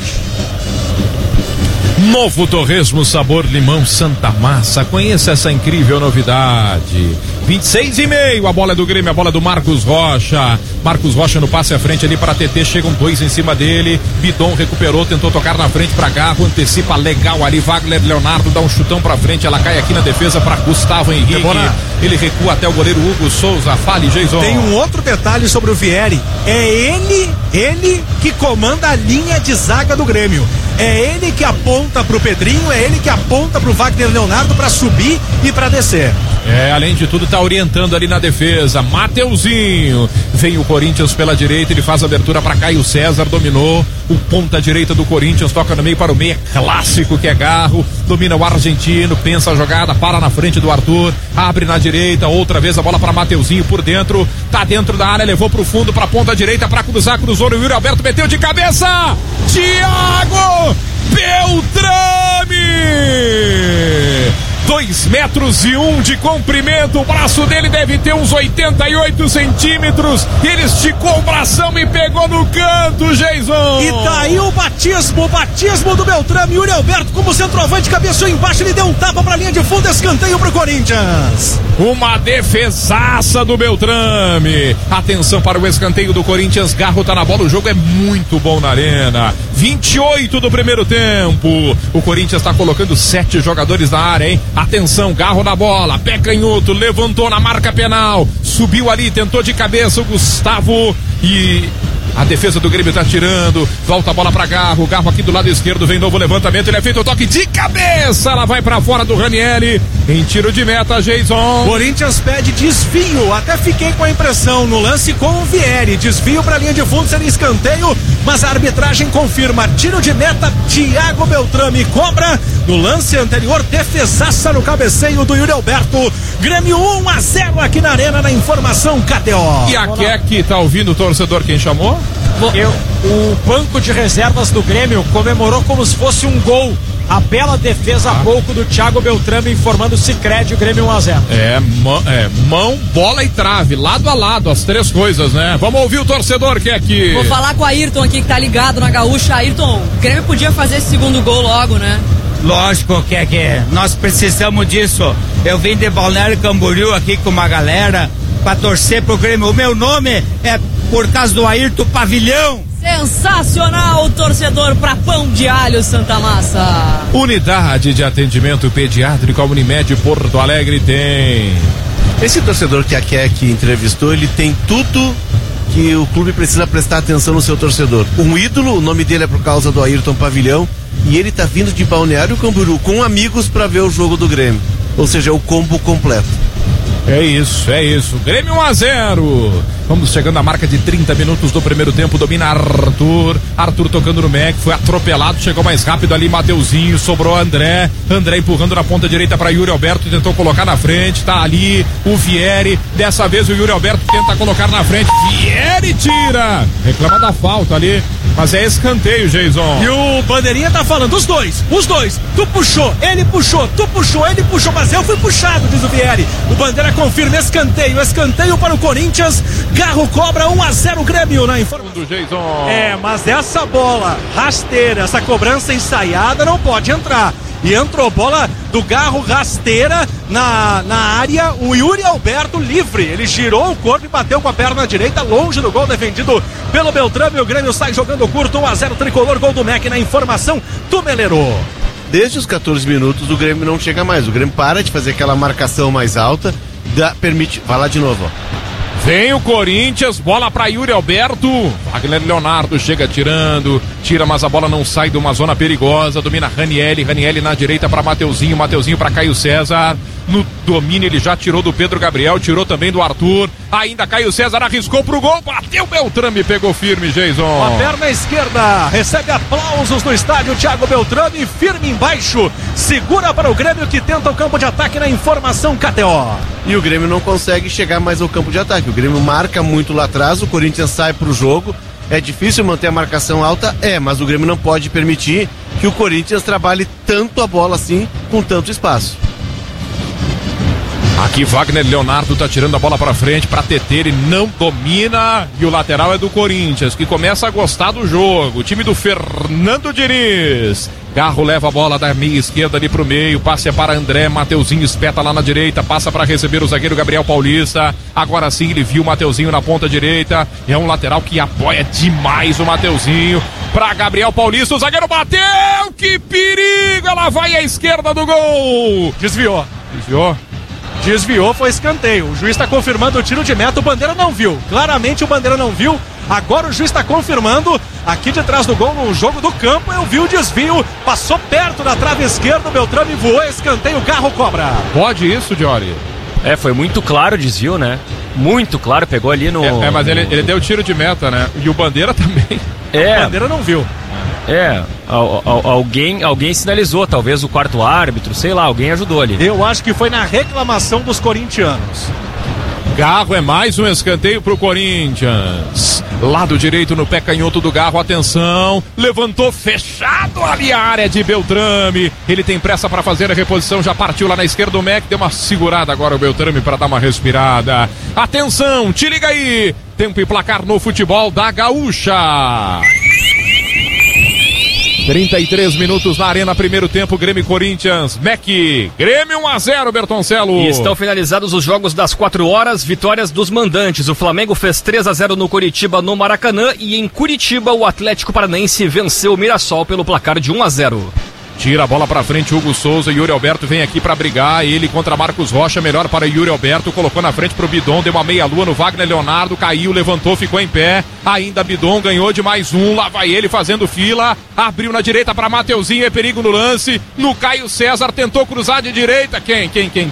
Novo Torresmo sabor limão Santa Massa. Conheça essa incrível novidade. 26,5, a bola é do Grêmio, a bola é do Marcos Rocha. Marcos Rocha no passe à frente ali para TT, chegam dois em cima dele. Bidon recuperou, tentou tocar na frente para Garro, antecipa legal ali. Wagner Leonardo dá um chutão para frente, ela cai aqui na defesa para Gustavo Henrique. Ele recua até o goleiro Hugo Souza. Fale, Jason. Tem um outro detalhe sobre o Vieri. É ele que comanda a linha de zaga do Grêmio. É ele que aponta pro Pedrinho, é ele que aponta pro Wagner Leonardo para subir e para descer. Além de tudo, tá orientando ali na defesa. Mateuzinho. Vem o Corinthians pela direita, ele faz a abertura para Caio César, dominou o ponta direita do Corinthians, toca no meio para o meia clássico que é Garro, domina o argentino, pensa a jogada, para na frente do Arthur, abre na direita, outra vez a bola para Mateuzinho por dentro, tá dentro da área, levou pro fundo, pra ponta direita, pra cruzar, cruzou no Yuri Alberto, meteu de cabeça, Thiago Beltrame! 2 metros e 1 de comprimento, o braço dele deve ter uns 88 centímetros, ele esticou o bração e pegou no canto, Jason. E tá aí o batismo do Beltrame. Yuri Alberto como centroavante, cabeçou embaixo, ele deu um tapa pra linha de fundo, escanteio pro Corinthians. Uma defesaça do Beltrame. Atenção para o escanteio do Corinthians, Garro tá na bola, o jogo é muito bom na arena. 28 do primeiro tempo, o Corinthians tá colocando 7 jogadores na área, hein? Atenção, Garro na bola, pé canhoto, levantou na marca penal, subiu ali, tentou de cabeça o Gustavo e a defesa do Grêmio tá tirando, volta a bola pra Garro, Garro aqui do lado esquerdo, vem novo levantamento, ele é feito o toque de cabeça, ela vai pra fora do Ranieri, em tiro de meta, Jason. Corinthians pede desvio, até fiquei com a impressão no lance com o Vieri, desvio pra linha de fundo, seria escanteio, mas a arbitragem confirma, tiro de meta, Thiago Beltrame cobra, no lance anterior, defesaça no cabeceio do Yuri Alberto, Grêmio 1-0 aqui na arena, na informação KTO. E a Keck tá ouvindo o torcedor quem chamou? O banco de reservas do Grêmio comemorou como se fosse um gol. A bela defesa há pouco do Thiago Beltrame, informando o Sicredi, o Grêmio 1-0. Mão, bola e trave, lado a lado, as três coisas, né? Vamos ouvir o torcedor que é aqui. Vou falar com o Ayrton aqui, que tá ligado na Gaúcha. Ayrton, o Grêmio podia fazer esse segundo gol logo, né? Lógico que nós precisamos disso. Eu vim de Balneário Camboriú aqui com uma galera pra torcer pro Grêmio. O meu nome é por causa do Ayrton Pavilhão. Sensacional, torcedor, pra Pão de Alho Santa Massa. Unidade de atendimento pediátrico, a Unimed Porto Alegre tem. Esse torcedor que a Keck entrevistou, ele tem tudo que o clube precisa prestar atenção no seu torcedor. Um ídolo, o nome dele é por causa do Ayrton Pavilhão, e ele tá vindo de Balneário Camboriú com amigos para ver o jogo do Grêmio. Ou seja, é o combo completo. É isso. Grêmio 1-0. Vamos chegando à marca de 30 minutos do primeiro tempo. Domina Arthur. Arthur tocando no Mac. Foi atropelado. Chegou mais rápido ali. Mateuzinho. Sobrou André. André empurrando na ponta direita para Yuri Alberto. Tentou colocar na frente. Tá ali o Vieri. Dessa vez o Yuri Alberto tenta colocar na frente. Vieri tira. Reclama da falta ali. Mas é escanteio, Jason. E o Bandeirinha tá falando, os dois. Tu puxou, ele puxou, tu puxou, ele puxou, mas eu fui puxado, diz o Vieri. O Bandeira confirma escanteio para o Corinthians. Garro cobra 1-0 Grêmio na informação do Jason. Mas essa bola rasteira, essa cobrança ensaiada não pode entrar. E entrou bola do Garro rasteira na área, o Yuri Alberto livre, ele girou o corpo e bateu com a perna direita longe do gol defendido pelo Beltrame. O Grêmio sai jogando curto, 1-0 tricolor, gol do Mac na informação do Meleiro. Desde os 14 minutos o Grêmio não chega mais, o Grêmio para de fazer aquela marcação mais alta, permite, vai lá de novo, ó. Vem o Corinthians, bola para Yuri Alberto. Wagner Leonardo chega tirando, tira, mas a bola não sai de uma zona perigosa. Domina Ranielli na direita para Mateuzinho para Caio César. No domínio ele já tirou do Pedro Gabriel, tirou também do Arthur. Ainda Caio César arriscou pro gol, bateu Beltrame, pegou firme, Jason. A perna esquerda recebe aplausos no estádio. Thiago Beltrame firme embaixo, segura para o Grêmio que tenta o campo de ataque na informação KTO. E o Grêmio não consegue chegar mais ao campo de ataque. O Grêmio marca muito lá atrás, o Corinthians sai pro jogo. É difícil manter a marcação alta, mas o Grêmio não pode permitir que o Corinthians trabalhe tanto a bola assim, com tanto espaço. Aqui Wagner Leonardo tá tirando a bola pra frente pra TT, ele não domina e o lateral é do Corinthians, que começa a gostar do jogo. O time do Fernando Diniz. Garro leva a bola da meia esquerda ali pro meio, passe para André, Mateuzinho espeta lá na direita, passa para receber o zagueiro Gabriel Paulista. Agora sim ele viu o Mateuzinho na ponta direita, é um lateral que apoia demais o Mateuzinho. Para Gabriel Paulista, o zagueiro bateu, que perigo, ela vai à esquerda do gol. Desviou, foi escanteio. O juiz está confirmando o tiro de meta. O Bandeira não viu. Claramente o Bandeira não viu. Agora o juiz está confirmando. Aqui de trás do gol, no jogo do campo, eu vi o desvio. Passou perto da trave esquerda. O Beltrame voou. Escanteio. Garro cobra. Pode isso, Jory? Foi muito claro o desvio, né? Muito claro. Pegou ali no. Mas ele deu tiro de meta, né? E o Bandeira também. O Bandeira não viu. Alguém sinalizou, talvez o quarto árbitro, sei lá, alguém ajudou ali. Eu acho que foi na reclamação dos corintianos. Garro, é mais um escanteio pro Corinthians. Lado direito no pé canhoto do Garro, atenção, levantou fechado ali a área de Beltrame. Ele tem pressa para fazer a reposição, já partiu lá na esquerda o Mac, deu uma segurada agora o Beltrame para dar uma respirada. Atenção, te liga aí, tempo e placar no futebol da Gaúcha. 33 minutos na arena, primeiro tempo, Grêmio e Corinthians. Grêmio 1-0, Bertoncello. E estão finalizados os jogos das 4 horas, vitórias dos mandantes. O Flamengo fez 3-0 no Curitiba, no Maracanã, e em Curitiba o Atlético Paranaense venceu o Mirassol pelo placar de 1-0. Tira a bola pra frente, Hugo Souza. Yuri Alberto vem aqui pra brigar. Ele contra Marcos Rocha, melhor para Yuri Alberto. Colocou na frente pro Bidon, deu uma meia-lua no Wagner Leonardo. Caiu, levantou, ficou em pé. Ainda Bidon ganhou de mais um. Lá vai ele fazendo fila. Abriu na direita pra Mateuzinho. É perigo no lance. No Caio César, tentou cruzar de direita. Quem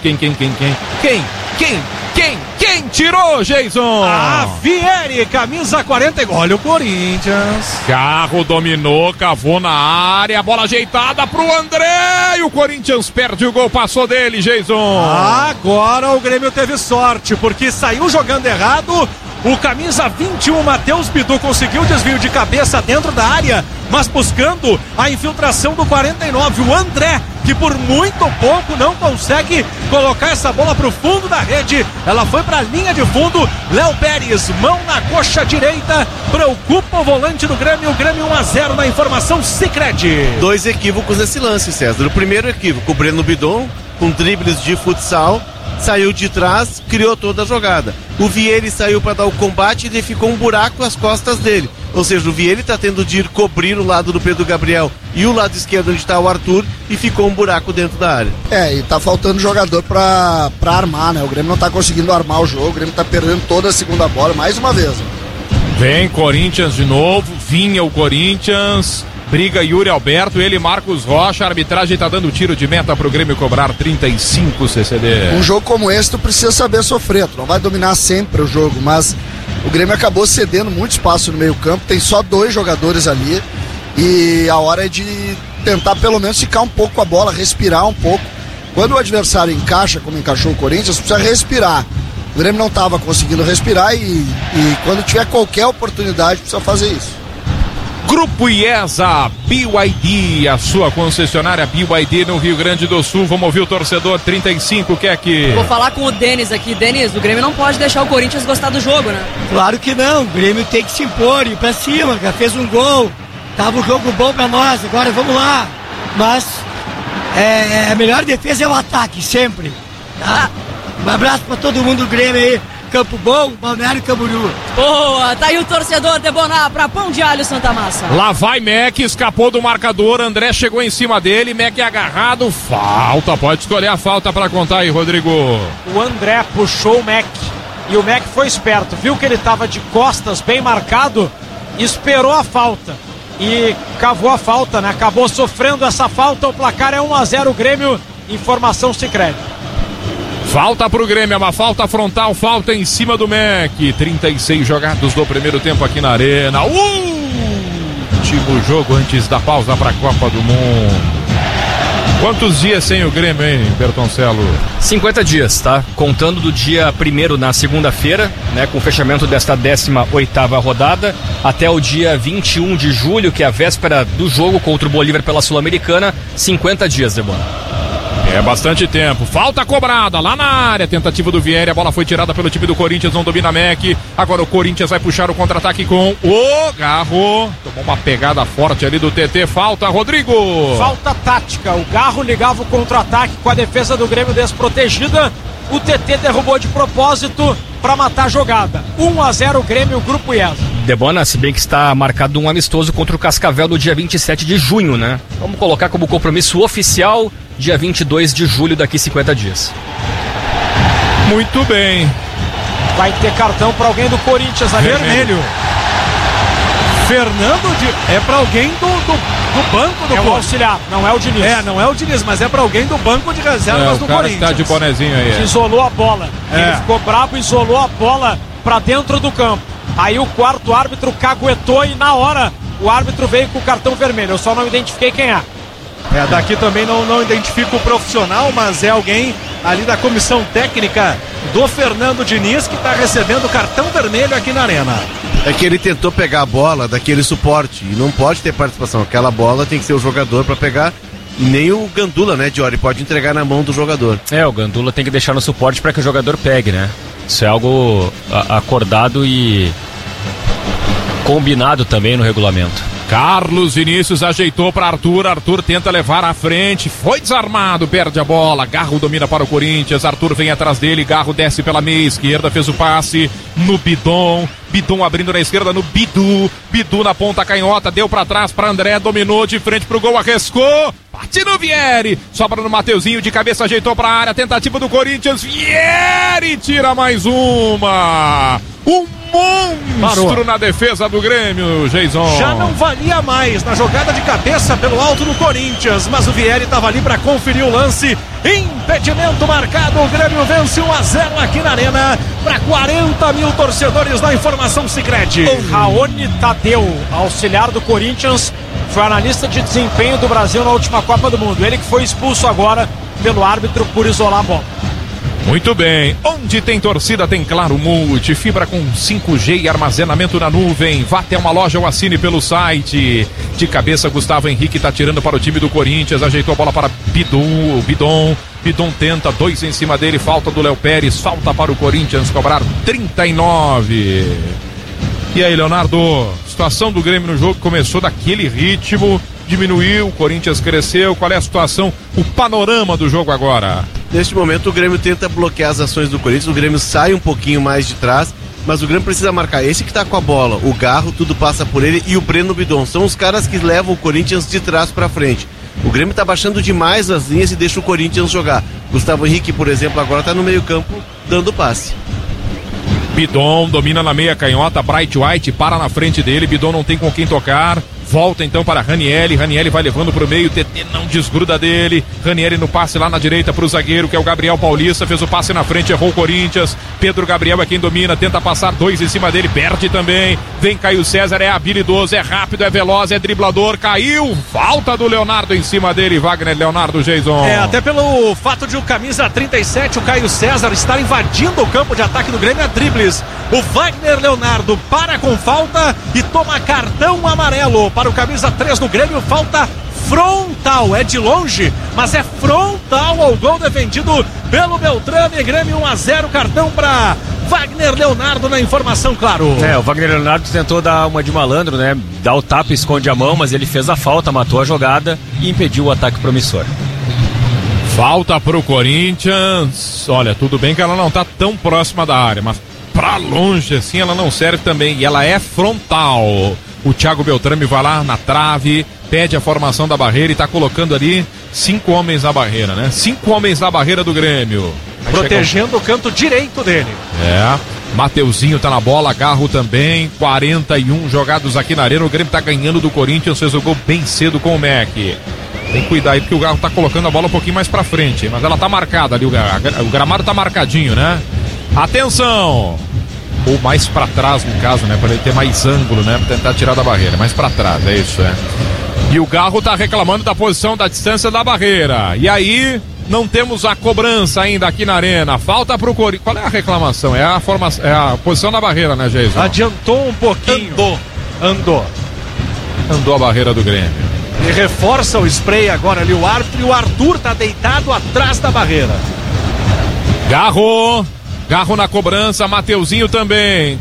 tirou, Jason? Vieri, camisa 40. Olha o Corinthians. Garro dominou, cavou na área. Bola ajeitada pro André. E o Corinthians perde o gol, passou dele, Jason. Agora o Grêmio teve sorte, porque saiu jogando errado. O camisa 21, Matheus Bidu, conseguiu desvio de cabeça dentro da área, mas buscando a infiltração do 49, o André, que por muito pouco não consegue colocar essa bola pro fundo da rede. Ela foi pra linha de fundo. Léo Pérez, mão na coxa direita, preocupa o volante do Grêmio. O Grêmio 1-0 na informação Sicredi. 2 equívocos nesse lance, César. O primeiro equívoco, o Breno Bidon, com dribles de futsal, saiu de trás, criou toda a jogada. O Vieri saiu para dar o combate e ficou um buraco às costas dele. Ou seja, o Vieri está tendo de ir cobrir o lado do Pedro Gabriel e o lado esquerdo onde está o Arthur, e ficou um buraco dentro da área. E tá faltando jogador para armar, né? O Grêmio não tá conseguindo armar o jogo, o Grêmio tá perdendo toda a segunda bola, mais uma vez. Vem Corinthians de novo, vinha o Corinthians. Briga Yuri Alberto, ele e Marcos Rocha. A arbitragem tá dando tiro de meta pro Grêmio cobrar 35 CCD. Um jogo como esse, tu precisa saber sofrer. Tu não vai dominar sempre o jogo, mas o Grêmio acabou cedendo muito espaço no meio campo. Tem só 2 jogadores ali. E a hora é de tentar pelo menos ficar um pouco com a bola, respirar um pouco. Quando o adversário encaixa, como encaixou o Corinthians, precisa respirar. O Grêmio não estava conseguindo respirar e quando tiver qualquer oportunidade precisa fazer isso. Grupo IESA, BYD, a sua concessionária BYD no Rio Grande do Sul. Vamos ouvir o torcedor 35, quer que... Vou falar com o Denis aqui. Denis, o Grêmio não pode deixar o Corinthians gostar do jogo, né? Claro que não, o Grêmio tem que se impor, ir pra cima, já fez um gol, tava um jogo bom pra nós, agora vamos lá. Mas a melhor defesa é o ataque, sempre. Tá? Um abraço pra todo mundo do Grêmio aí. Campo Bom, Balneário Camboriú. Boa, tá aí o torcedor Debonar pra Pão de Alho Santa Massa. Lá vai Mac, escapou do marcador, André chegou em cima dele, Mac agarrado, falta, pode escolher a falta pra contar aí, Rodrigo. O André puxou o Mac e o Mac foi esperto, viu que ele tava de costas, bem marcado, esperou a falta e cavou a falta, né? Acabou sofrendo essa falta, o placar é 1-0 Grêmio, informação Sicredi. Falta pro Grêmio, é uma falta frontal, falta em cima do Mac. 36 jogados do primeiro tempo aqui na Arena. Último jogo antes da pausa pra Copa do Mundo. Quantos dias sem o Grêmio, hein, Bertoncello? 50 dias, tá? Contando do dia 1º na segunda-feira, né? Com o fechamento desta 18ª rodada, até o dia 21 de julho, que é a véspera do jogo contra o Bolívar pela Sul-Americana. 50 dias, Debona. É bastante tempo. Falta cobrada lá na área. Tentativa do Vieri. A bola foi tirada pelo time do Corinthians. Não domina Mac. Agora o Corinthians vai puxar o contra-ataque com o Garro. Tomou uma pegada forte ali do TT. Falta, Rodrigo. Falta tática. O Garro ligava o contra-ataque com a defesa do Grêmio desprotegida. O TT derrubou de propósito para matar a jogada. 1-0 Grêmio, Grupo IESA. Debona, se bem que está marcado um amistoso contra o Cascavel no dia 27 de junho, né? Vamos colocar como compromisso oficial dia 22 de julho, daqui 50 dias. Muito bem. Vai ter cartão para alguém do Corinthians ali. Vermelho. Fernando é para alguém do banco do Corinthians. É o auxiliar, não é o Diniz. Não é o Diniz, mas é para alguém do banco de reservas do Corinthians. Tá de bonezinho aí. Isolou a bola. Ele ficou bravo, isolou a bola para dentro do campo. Aí o quarto árbitro caguetou e na hora o árbitro veio com o cartão vermelho. Eu só não identifiquei quem é. Daqui também não identifico o profissional, mas é alguém ali da comissão técnica do Fernando Diniz que está recebendo cartão vermelho aqui na Arena. É que ele tentou pegar a bola daquele suporte e não pode ter participação. Aquela bola tem que ser o jogador para pegar. E nem o Gandula, né, Diori? Pode entregar na mão do jogador. O Gandula tem que deixar no suporte para que o jogador pegue, né? Isso é algo acordado e combinado também no regulamento. Carlos Vinícius ajeitou para Arthur. Arthur tenta levar à frente. Foi desarmado, perde a bola. Garro domina para o Corinthians. Arthur vem atrás dele. Garro desce pela meia esquerda. Fez o passe no Bidon. Bidon abrindo na esquerda no Bidu. Bidu na ponta canhota. Deu para trás para André. Dominou de frente pro gol. Arriscou. Bate no Vieri. Sobra no Mateuzinho. De cabeça ajeitou para a área. Tentativa do Corinthians. Vieri tira mais uma. Monstro Parou. Na defesa do Grêmio, Jason. Já não valia mais na jogada de cabeça pelo alto do Corinthians, mas o Vieri estava ali para conferir o lance. Impedimento marcado, o Grêmio vence 1-0 aqui na Arena para 40 mil torcedores da informação Sicredi. O Raoni Tadeu, auxiliar do Corinthians, foi analista de desempenho do Brasil na última Copa do Mundo. Ele que foi expulso agora pelo árbitro por isolar a bola. Muito bem, onde tem torcida tem Claro Multi, fibra com 5G e armazenamento na nuvem. Vá até uma loja ou assine pelo site. De cabeça, Gustavo Henrique tá tirando para o time do Corinthians, ajeitou a bola para Bidon tenta, 2 em cima dele, falta do Léo Pérez, falta para o Corinthians cobrar 39. E aí, Leonardo, situação do Grêmio no jogo começou daquele ritmo, diminuiu, o Corinthians cresceu. Qual é a situação, o panorama do jogo agora? Neste momento o Grêmio tenta bloquear as ações do Corinthians, o Grêmio sai um pouquinho mais de trás, mas o Grêmio precisa marcar esse que tá com a bola, o Garro, tudo passa por ele, e o Breno Bidon, são os caras que levam o Corinthians de trás para frente. O Grêmio tá baixando demais as linhas e deixa o Corinthians jogar. Gustavo Henrique, por exemplo, agora tá no meio campo dando passe. Bidon domina na meia canhota, Bright White para na frente dele, Bidon não tem com quem tocar, Volta então para Ranieri vai levando pro meio, TT não desgruda dele, Ranieri no passe lá na direita pro zagueiro, que é o Gabriel Paulista, fez o passe na frente, errou o Corinthians, Pedro Gabriel é quem domina, tenta passar 2 em cima dele, perde também, vem Caio César, é habilidoso, é rápido, é veloz, é driblador, caiu, falta do Leonardo em cima dele, Wagner Leonardo, Jason. Até pelo fato de o camisa 37, o Caio César, estar invadindo o campo de ataque do Grêmio a dribles, o Wagner Leonardo para com falta e toma cartão amarelo para o camisa 3 do Grêmio, falta frontal, é de longe, mas é frontal ao gol defendido pelo Beltrame. Grêmio 1-0, cartão para Wagner Leonardo na informação, claro. O Wagner Leonardo tentou dar uma de malandro, né? Dá o tapa, esconde a mão, mas ele fez a falta, matou a jogada e impediu o ataque promissor. Falta pro Corinthians. Olha, tudo bem que ela não tá tão próxima da área, mas pra longe assim ela não serve também, e ela é frontal. O Thiago Beltrame vai lá na trave, pede a formação da barreira e tá colocando ali 5 homens na barreira, né? 5 homens na barreira do Grêmio. Protegendo o canto direito dele. Mateuzinho tá na bola, Garro também, 41 jogados aqui na arena, o Grêmio tá ganhando do Corinthians, fez o gol bem cedo com o Mac. Tem que cuidar aí porque o Garro tá colocando a bola um pouquinho mais pra frente, mas ela tá marcada ali, o gramado tá marcadinho, né? Atenção! Ou mais pra trás no caso, né? Pra ele ter mais ângulo, né? Pra tentar tirar da barreira, mais pra trás, é isso, E o Garro tá reclamando da posição da distância da barreira. E aí, não temos a cobrança ainda aqui na arena. Falta pro Corinthians. Qual é a reclamação? É a posição da barreira, né, Jason? Adiantou um pouquinho. Andou a barreira do Grêmio. E reforça o spray agora ali o árbitro, e o Arthur tá deitado atrás da barreira. Garro na cobrança, Mateuzinho também,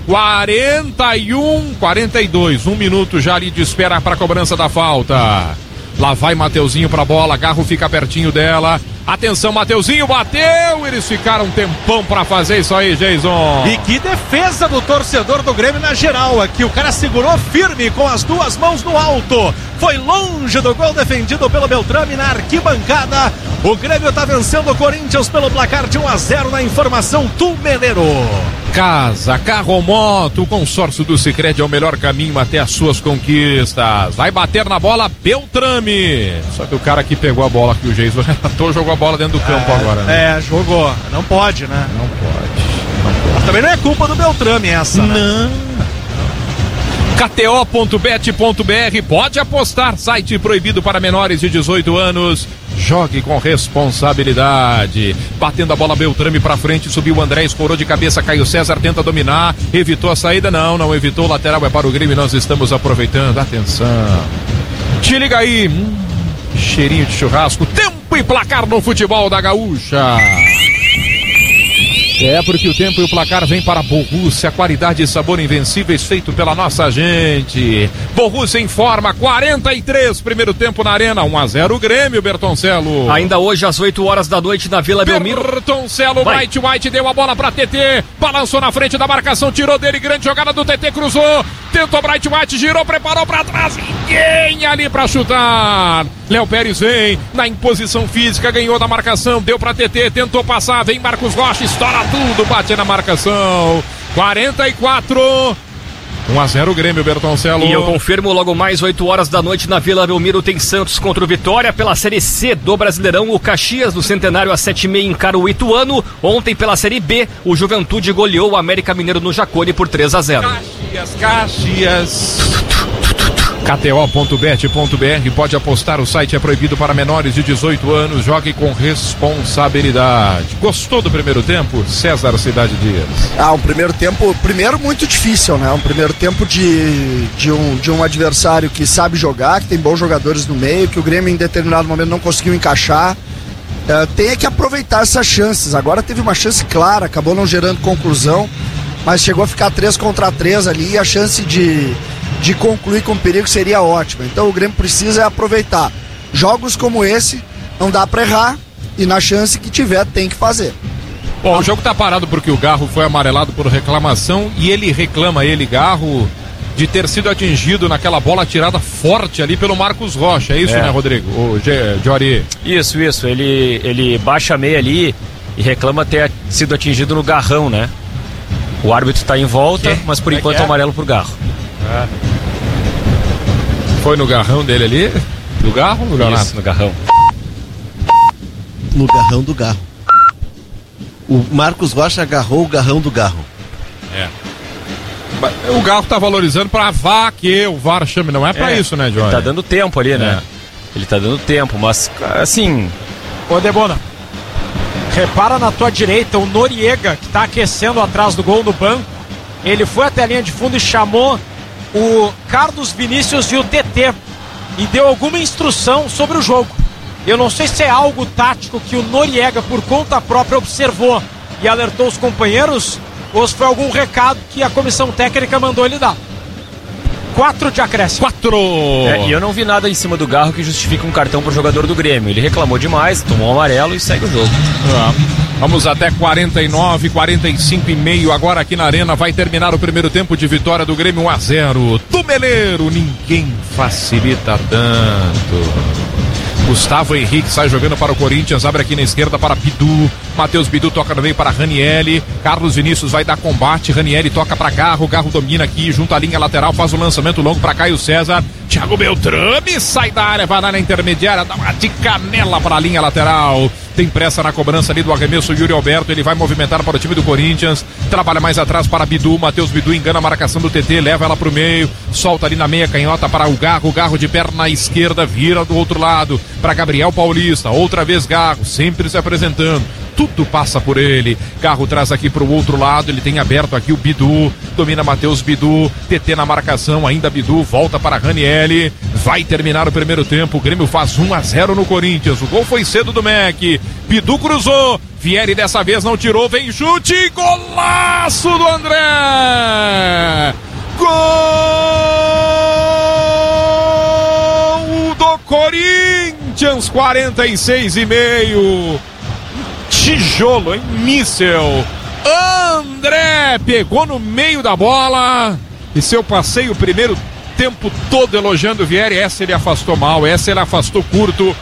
42, 1 minuto já ali de espera para a cobrança da falta. Lá vai Mateuzinho pra bola, Garro fica pertinho dela. Atenção, Mateuzinho bateu, eles ficaram um tempão pra fazer isso aí, Jason. E que defesa do torcedor do Grêmio na geral aqui, o cara segurou firme com as 2 mãos no alto, foi longe do gol defendido pelo Beltrame na arquibancada. O Grêmio tá vencendo o Corinthians pelo placar de 1-0 na informação Tumeleiro. Casa, carro ou moto, o consórcio do Sicredi é o melhor caminho até as suas conquistas. Vai bater na bola Beltrame. Só que o cara que pegou a bola que o Jason relatou jogou a bola dentro do campo agora, né? Jogou. Não pode, né? Não pode. Mas também não é culpa do Beltrame essa, né? Não. KTO.bet.br, pode apostar, site proibido para menores de 18 anos. Jogue com responsabilidade. Batendo a bola Beltrame pra frente, subiu o André, escorou de cabeça, Caio César tenta dominar, evitou a saída, não evitou, o lateral é para o Grêmio, nós estamos aproveitando, atenção. Te liga aí, cheirinho de churrasco, tempo e placar no futebol da Gaúcha. Porque o tempo e o placar vem para Borussia, qualidade e sabor invencíveis feito pela nossa gente. Borussia informa, 43, primeiro tempo na arena, 1-0 o Grêmio, Bertoncello. Ainda hoje às 8 horas da noite na Vila Belmiro. Bertoncello, White deu a bola para TT, balançou na frente da marcação, tirou dele, grande jogada do TT, cruzou, tentou White, girou, preparou para trás, ninguém ali para chutar. Léo Pérez vem na imposição física, ganhou da marcação, deu para TT, tentou passar, vem Marcos Rocha, estoura tudo, bate na marcação. 44, 1-0 o Grêmio, Bertoncello. E eu confirmo, logo mais 8 horas da noite na Vila Belmiro tem Santos contra o Vitória pela Série C do Brasileirão. O Caxias do Centenário às 7h30 encara o Ituano. Ontem pela Série B, o Juventude goleou o América Mineiro no Jacone por 3-0. Caxias. KTO.bet.br, pode apostar, o site é proibido para menores de 18 anos, jogue com responsabilidade. Gostou do primeiro tempo, César Cidade Dias? Um primeiro tempo, muito difícil, né? Um primeiro tempo de um adversário que sabe jogar, que tem bons jogadores no meio, que o Grêmio em determinado momento não conseguiu encaixar. Tem que aproveitar essas chances. Agora teve uma chance clara, acabou não gerando conclusão, mas chegou a ficar 3 contra 3 ali, e a chance de concluir com perigo seria ótima. Então o Grêmio precisa aproveitar. Jogos como esse, não dá pra errar, e na chance que tiver tem que fazer. Bom, o jogo tá parado porque o Garro foi amarelado por reclamação, e ele reclama, Garro, de ter sido atingido naquela bola tirada forte ali pelo Marcos Rocha, é isso, né, Rodrigo? O Jori. Isso, ele baixa a meia ali e reclama ter sido atingido no garrão, né? O árbitro tá em volta, mas por enquanto é amarelo pro Garro. Foi no garrão dele ali? No garro ou no Leonardo? Isso, no garrão. No garrão do garro. O Marcos Rocha agarrou o garrão do garro. É. O Garro tá valorizando pra que o VAR chame, não é pra isso, né, Johnny? Ele tá dando tempo ali, né? Ele tá dando tempo, mas assim... Ô, Debona, repara na tua direita o Noriega, que tá aquecendo atrás do gol no banco. Ele foi até a linha de fundo e chamou o Carlos Vinícius e o DT e deu alguma instrução sobre o jogo. Eu não sei se é algo tático que o Noriega, por conta própria, observou e alertou os companheiros, ou se foi algum recado que a comissão técnica mandou ele dar. 4 de acréscimo. 4! E eu não vi nada em cima do Garro que justifique um cartão pro jogador do Grêmio. Ele reclamou demais, tomou um amarelo e segue o jogo. Vamos até 49, 45 e meio. Agora aqui na Arena vai terminar o primeiro tempo de vitória do Grêmio 1-0. Tumeleiro, ninguém facilita tanto. Gustavo Henrique sai jogando para o Corinthians, abre aqui na esquerda para Bidu. Matheus Bidu toca no meio para Ranielli. Carlos Vinícius vai dar combate. Ranielli toca para Garro. Garro domina aqui, junto à linha lateral, faz o lançamento longo para Caio César. Thiago Beltrame sai da área, vai lá na intermediária, dá uma de canela para a linha lateral. Tem pressa na cobrança ali do arremesso. Yuri Alberto, ele vai movimentar para o time do Corinthians. Trabalha mais atrás para Bidu. Matheus Bidu engana a marcação do TT, leva ela para o meio. Solta ali na meia canhota para o Garro. O Garro de perna esquerda, vira do outro lado para Gabriel Paulista. Outra vez Garro, sempre se apresentando. Tudo passa por ele. Garro traz aqui para o outro lado. Ele tem aberto aqui o Bidu. Domina Matheus Bidu. TT na marcação. Ainda Bidu. Volta para Ranielli. Vai terminar o primeiro tempo. O Grêmio faz 1-0 no Corinthians. O gol foi cedo do Mac. Bidu cruzou. Vieri dessa vez não tirou. Vem chute. Golaço do André. Gol do Corinthians. 46,5. Tijolo, hein? Míssel. André pegou no meio da bola. E seu passeio, o primeiro tempo todo elogiando o Vieri. Essa ele afastou mal, essa ele afastou curto.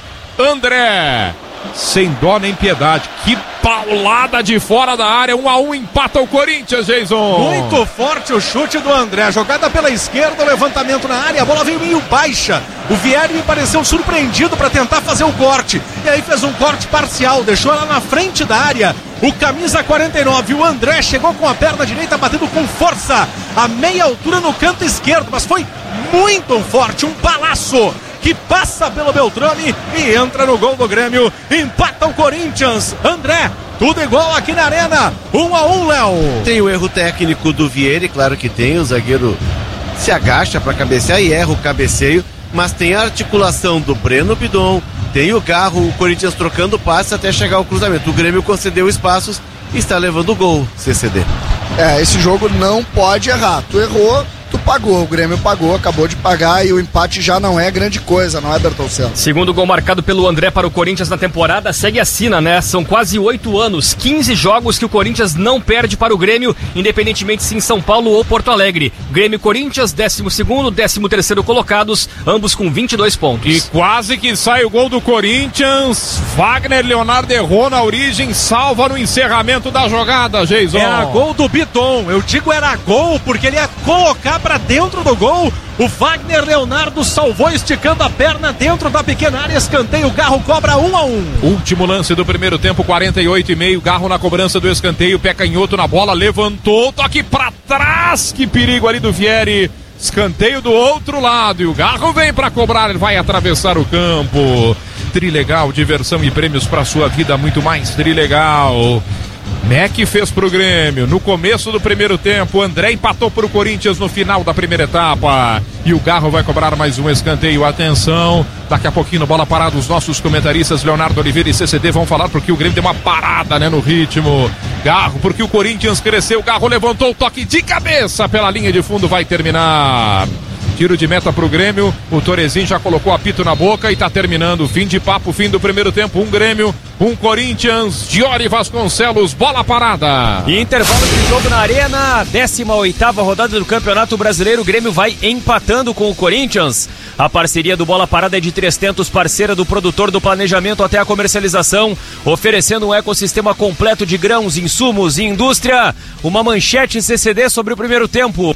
André, sem dó nem piedade. Que paulada de fora da área. 1-1, empata o Corinthians, Jason. Muito forte o chute do André. Jogada pela esquerda, o levantamento na área. A bola veio meio baixa. O Vieri me pareceu surpreendido para tentar fazer o corte. E aí fez um corte parcial. Deixou ela na frente da área. O camisa 49, o André, chegou com a perna direita batendo com força. A meia altura no canto esquerdo. Mas foi muito forte. Um balaço que passa pelo Beltrame e entra no gol do Grêmio. Empata o Corinthians. André, tudo igual aqui na Arena. 1-1, Léo. Tem o erro técnico do Vieri, claro que tem. O zagueiro se agacha para cabecear e erra o cabeceio. Mas tem a articulação do Breno Bidon. Tem o Garro, o Corinthians trocando passes até chegar ao cruzamento. O Grêmio concedeu espaços e está levando o gol, CCD. Esse jogo não pode errar. Tu errou, tu pagou. O Grêmio pagou, acabou de pagar e o empate já não é grande coisa, não é, Bertoncello? Segundo gol marcado pelo André para o Corinthians na temporada, segue a sina, né? São quase 8 anos, 15 jogos que o Corinthians não perde para o Grêmio, independentemente se em São Paulo ou Porto Alegre. Grêmio e Corinthians, 12º, 13º colocados, ambos com 22 pontos. E quase que sai o gol do Corinthians. Wagner Leonardo errou na origem, salva no encerramento da jogada, Jason. Era gol do Bidon. Eu digo era gol porque ele ia colocar para dentro do gol. O Wagner Leonardo salvou esticando a perna dentro da pequena área. Escanteio, o Garro cobra 1-1. Último lance do primeiro tempo, 48,5. Garro na cobrança do escanteio, pé canhoto na bola, levantou, toque pra trás. Que perigo ali do Vieri. Escanteio do outro lado e o Garro vem pra cobrar, ele vai atravessar o campo. Trilegal, diversão e prêmios pra sua vida, muito mais Trilegal. Mac fez pro Grêmio no começo do primeiro tempo. André empatou pro Corinthians no final da primeira etapa. E o Garro vai cobrar mais um escanteio. Atenção, daqui a pouquinho, bola parada, os nossos comentaristas Leonardo Oliveira e CCD vão falar porque o Grêmio deu uma parada, né, no ritmo. Garro, porque o Corinthians cresceu. Garro levantou o toque de cabeça pela linha de fundo, vai terminar. Tiro de meta pro Grêmio, o Torezinho já colocou apito na boca e tá terminando. Fim de papo, fim do primeiro tempo. Um Grêmio, um Corinthians. Diori Vasconcelos, bola parada. E intervalo de jogo na Arena, 18ª rodada do Campeonato Brasileiro. O Grêmio vai empatando com o Corinthians. A parceria do Bola Parada é de 300, parceira do produtor do planejamento até a comercialização, oferecendo um ecossistema completo de grãos, insumos e indústria. Uma manchete CCD sobre o primeiro tempo.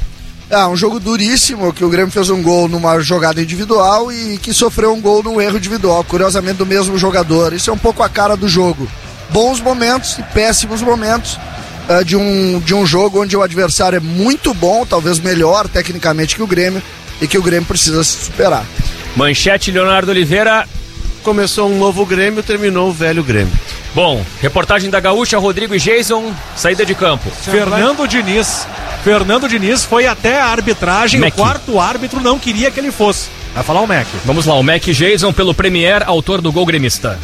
Um jogo duríssimo, que o Grêmio fez um gol numa jogada individual e que sofreu um gol num erro individual, curiosamente do mesmo jogador. Isso é um pouco a cara do jogo. Bons momentos e péssimos momentos de um jogo onde o adversário é muito bom, talvez melhor tecnicamente que o Grêmio, e que o Grêmio precisa se superar. Manchete, Leonardo Oliveira. Começou um novo Grêmio, terminou o velho Grêmio. Bom, reportagem da Gaúcha, Rodrigo e Jason, saída de campo. Fernando Diniz foi até a arbitragem, Mac. O quarto árbitro não queria que ele fosse. Vai falar o Mac. Vamos lá, o Mac Jason pelo Premier, autor do gol gremista.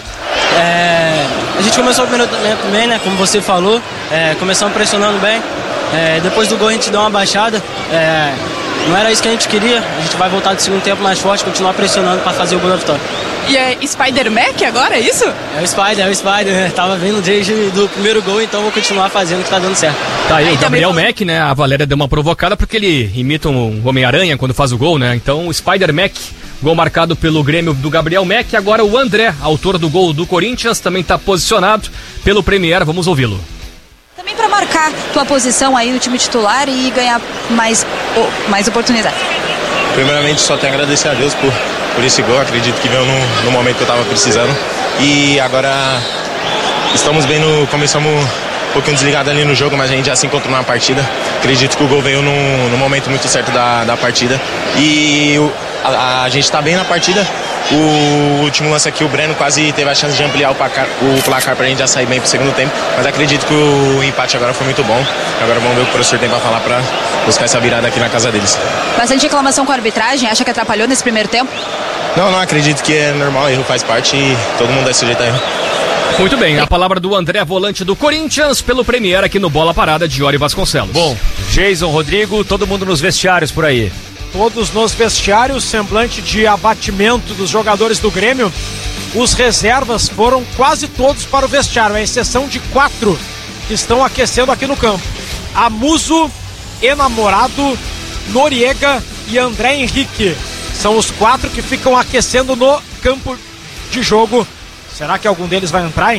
A gente começou o primeiro tempo bem, né? Como você falou, começamos pressionando bem. Depois do gol a gente deu uma baixada. Não era isso que a gente queria. A gente vai voltar do segundo tempo mais forte, continuar pressionando para fazer o gol da vitória. E é Spider-Mac agora, é isso? É o Spider, né? Tava vendo desde do primeiro gol, então vou continuar fazendo que tá dando certo. Tá aí o Gabriel Mac, né? A Valéria deu uma provocada porque ele imita um Homem-Aranha quando faz o gol, né? Então o Spider-Mac, gol marcado pelo Grêmio do Gabriel Mac. Agora o André, autor do gol do Corinthians, também tá posicionado pelo Premier. Vamos ouvi-lo. Também para marcar tua posição aí no time titular e ganhar mais oportunidade. Primeiramente, só tenho a agradecer a Deus por esse gol. Acredito que veio no momento que eu estava precisando. E agora estamos bem começamos um pouquinho desligado ali no jogo, mas a gente já se encontrou na partida. Acredito que o gol veio no momento muito certo da partida. E a gente está bem na partida. O último lance aqui, o Breno quase teve a chance de ampliar o placar pra gente já sair bem pro segundo tempo, mas acredito que o empate agora foi muito bom. Agora vamos ver o que o professor tem pra falar pra buscar essa virada aqui na casa deles. Bastante reclamação com a arbitragem, acha que atrapalhou nesse primeiro tempo? Não acredito, que é normal, erro faz parte e todo mundo é sujeito a erro. Muito bem, a palavra do André, volante do Corinthians, pelo Premier aqui no Bola Parada de Iori Vasconcelos. Bom, Jason, Rodrigo, todo mundo nos vestiários por aí. Todos nos vestiários, semblante de abatimento dos jogadores do Grêmio. Os reservas foram quase todos para o vestiário, à exceção de 4 que estão aquecendo aqui no campo. Amuso, Enamorado, Noriega e André Henrique. São os 4 que ficam aquecendo no campo de jogo. Será que algum deles vai entrar, hein?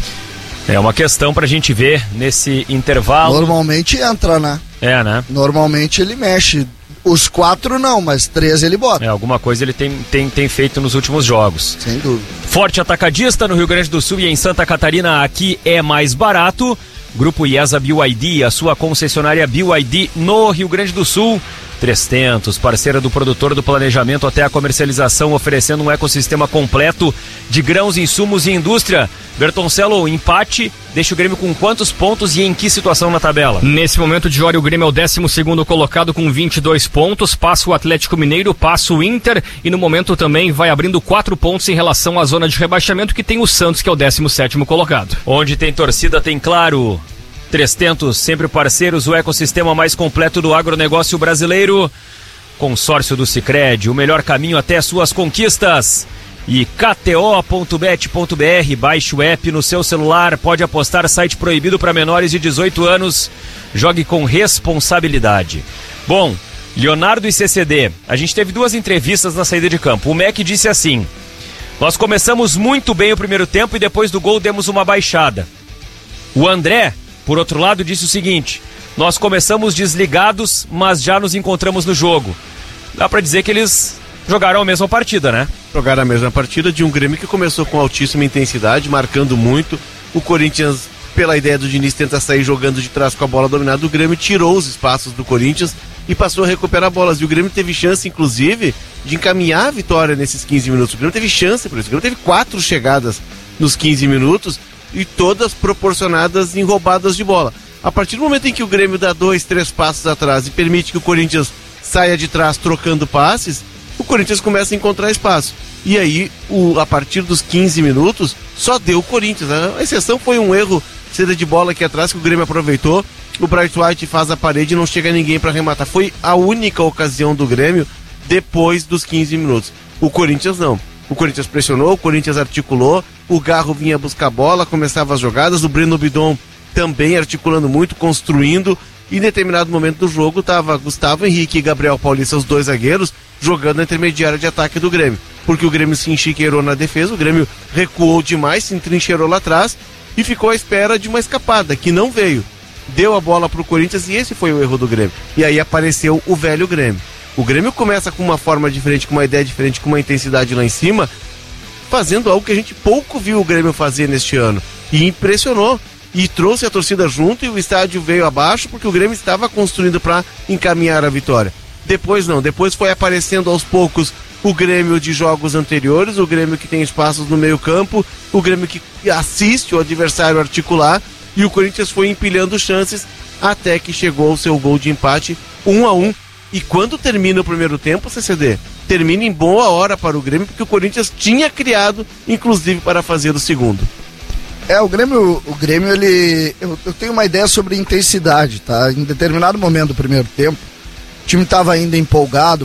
É uma questão pra gente ver nesse intervalo. Normalmente entra, né? Né? Normalmente ele mexe. Os 4 não, mas 3 ele bota. Alguma coisa ele tem feito nos últimos jogos. Sem dúvida. Forte Atacadista no Rio Grande do Sul e em Santa Catarina, aqui é mais barato. Grupo IESA BYD, a sua concessionária BYD no Rio Grande do Sul. 300, parceira do produtor do planejamento até a comercialização, oferecendo um ecossistema completo de grãos, insumos e indústria. Bertoncello, empate, deixa o Grêmio com quantos pontos e em que situação na tabela? Nesse momento de hora, o Grêmio é o 12º colocado com 22 pontos, passa o Atlético Mineiro, passa o Inter e no momento também vai abrindo 4 pontos em relação à zona de rebaixamento que tem o Santos, que é o 17º colocado. Onde tem torcida, tem claro. 300, sempre parceiros, o ecossistema mais completo do agronegócio brasileiro. Consórcio do Sicredi, o melhor caminho até suas conquistas. E KTO.bet.br, baixe o app no seu celular, pode apostar, site proibido para menores de 18 anos. Jogue com responsabilidade. Bom, Leonardo e CCD, a gente teve 2 entrevistas na saída de campo. O Mac disse assim: nós começamos muito bem o primeiro tempo e depois do gol demos uma baixada. O André, por outro lado, disse o seguinte: nós começamos desligados, mas já nos encontramos no jogo. Dá pra dizer que eles jogaram a mesma partida, né? Jogaram a mesma partida de um Grêmio que começou com altíssima intensidade, marcando muito. O Corinthians, pela ideia do Diniz, tenta sair jogando de trás com a bola dominada. O Grêmio tirou os espaços do Corinthians e passou a recuperar bolas. E o Grêmio teve chance, inclusive, de encaminhar a vitória nesses 15 minutos. O Grêmio teve chance por isso. O Grêmio teve 4 chegadas nos 15 minutos e todas proporcionadas em roubadas de bola. A partir do momento em que o Grêmio dá 2, 3 passos atrás e permite que o Corinthians saia de trás trocando passes, o Corinthians começa a encontrar espaço. E aí, a partir dos 15 minutos, só deu o Corinthians. A exceção foi um erro, saída de bola aqui atrás que o Grêmio aproveitou. O Bright White faz a parede e não chega ninguém para arrematar. Foi a única ocasião do Grêmio depois dos 15 minutos. O Corinthians não. O Corinthians pressionou, o Corinthians articulou, o Garro vinha buscar a bola, começava as jogadas, o Breno Bidon também articulando muito, construindo. E em determinado momento do jogo estava Gustavo Henrique e Gabriel Paulista, os 2 zagueiros, jogando na intermediária de ataque do Grêmio. Porque o Grêmio se enchiqueirou na defesa, o Grêmio recuou demais, se entrincheirou lá atrás e ficou à espera de uma escapada, que não veio. deu a bola pro Corinthians e esse foi o erro do Grêmio. E aí apareceu o velho Grêmio. O Grêmio começa com uma forma diferente, com uma ideia diferente, com uma intensidade lá em cima, fazendo algo que a gente pouco viu o Grêmio fazer neste ano. E impressionou. E trouxe a torcida junto e o estádio veio abaixo porque o Grêmio estava construindo para encaminhar a vitória. Depois não, depois foi aparecendo aos poucos o Grêmio de jogos anteriores, o Grêmio que tem espaços no meio campo, o Grêmio que assiste o adversário articular e o Corinthians foi empilhando chances até que chegou ao seu gol de empate 1-1. E quando termina o primeiro tempo, CCD, termina em boa hora para o Grêmio porque o Corinthians tinha criado, inclusive, para fazer o segundo. O Grêmio, ele... Eu tenho uma ideia sobre intensidade, tá? Em determinado momento do primeiro tempo, o time estava ainda empolgado,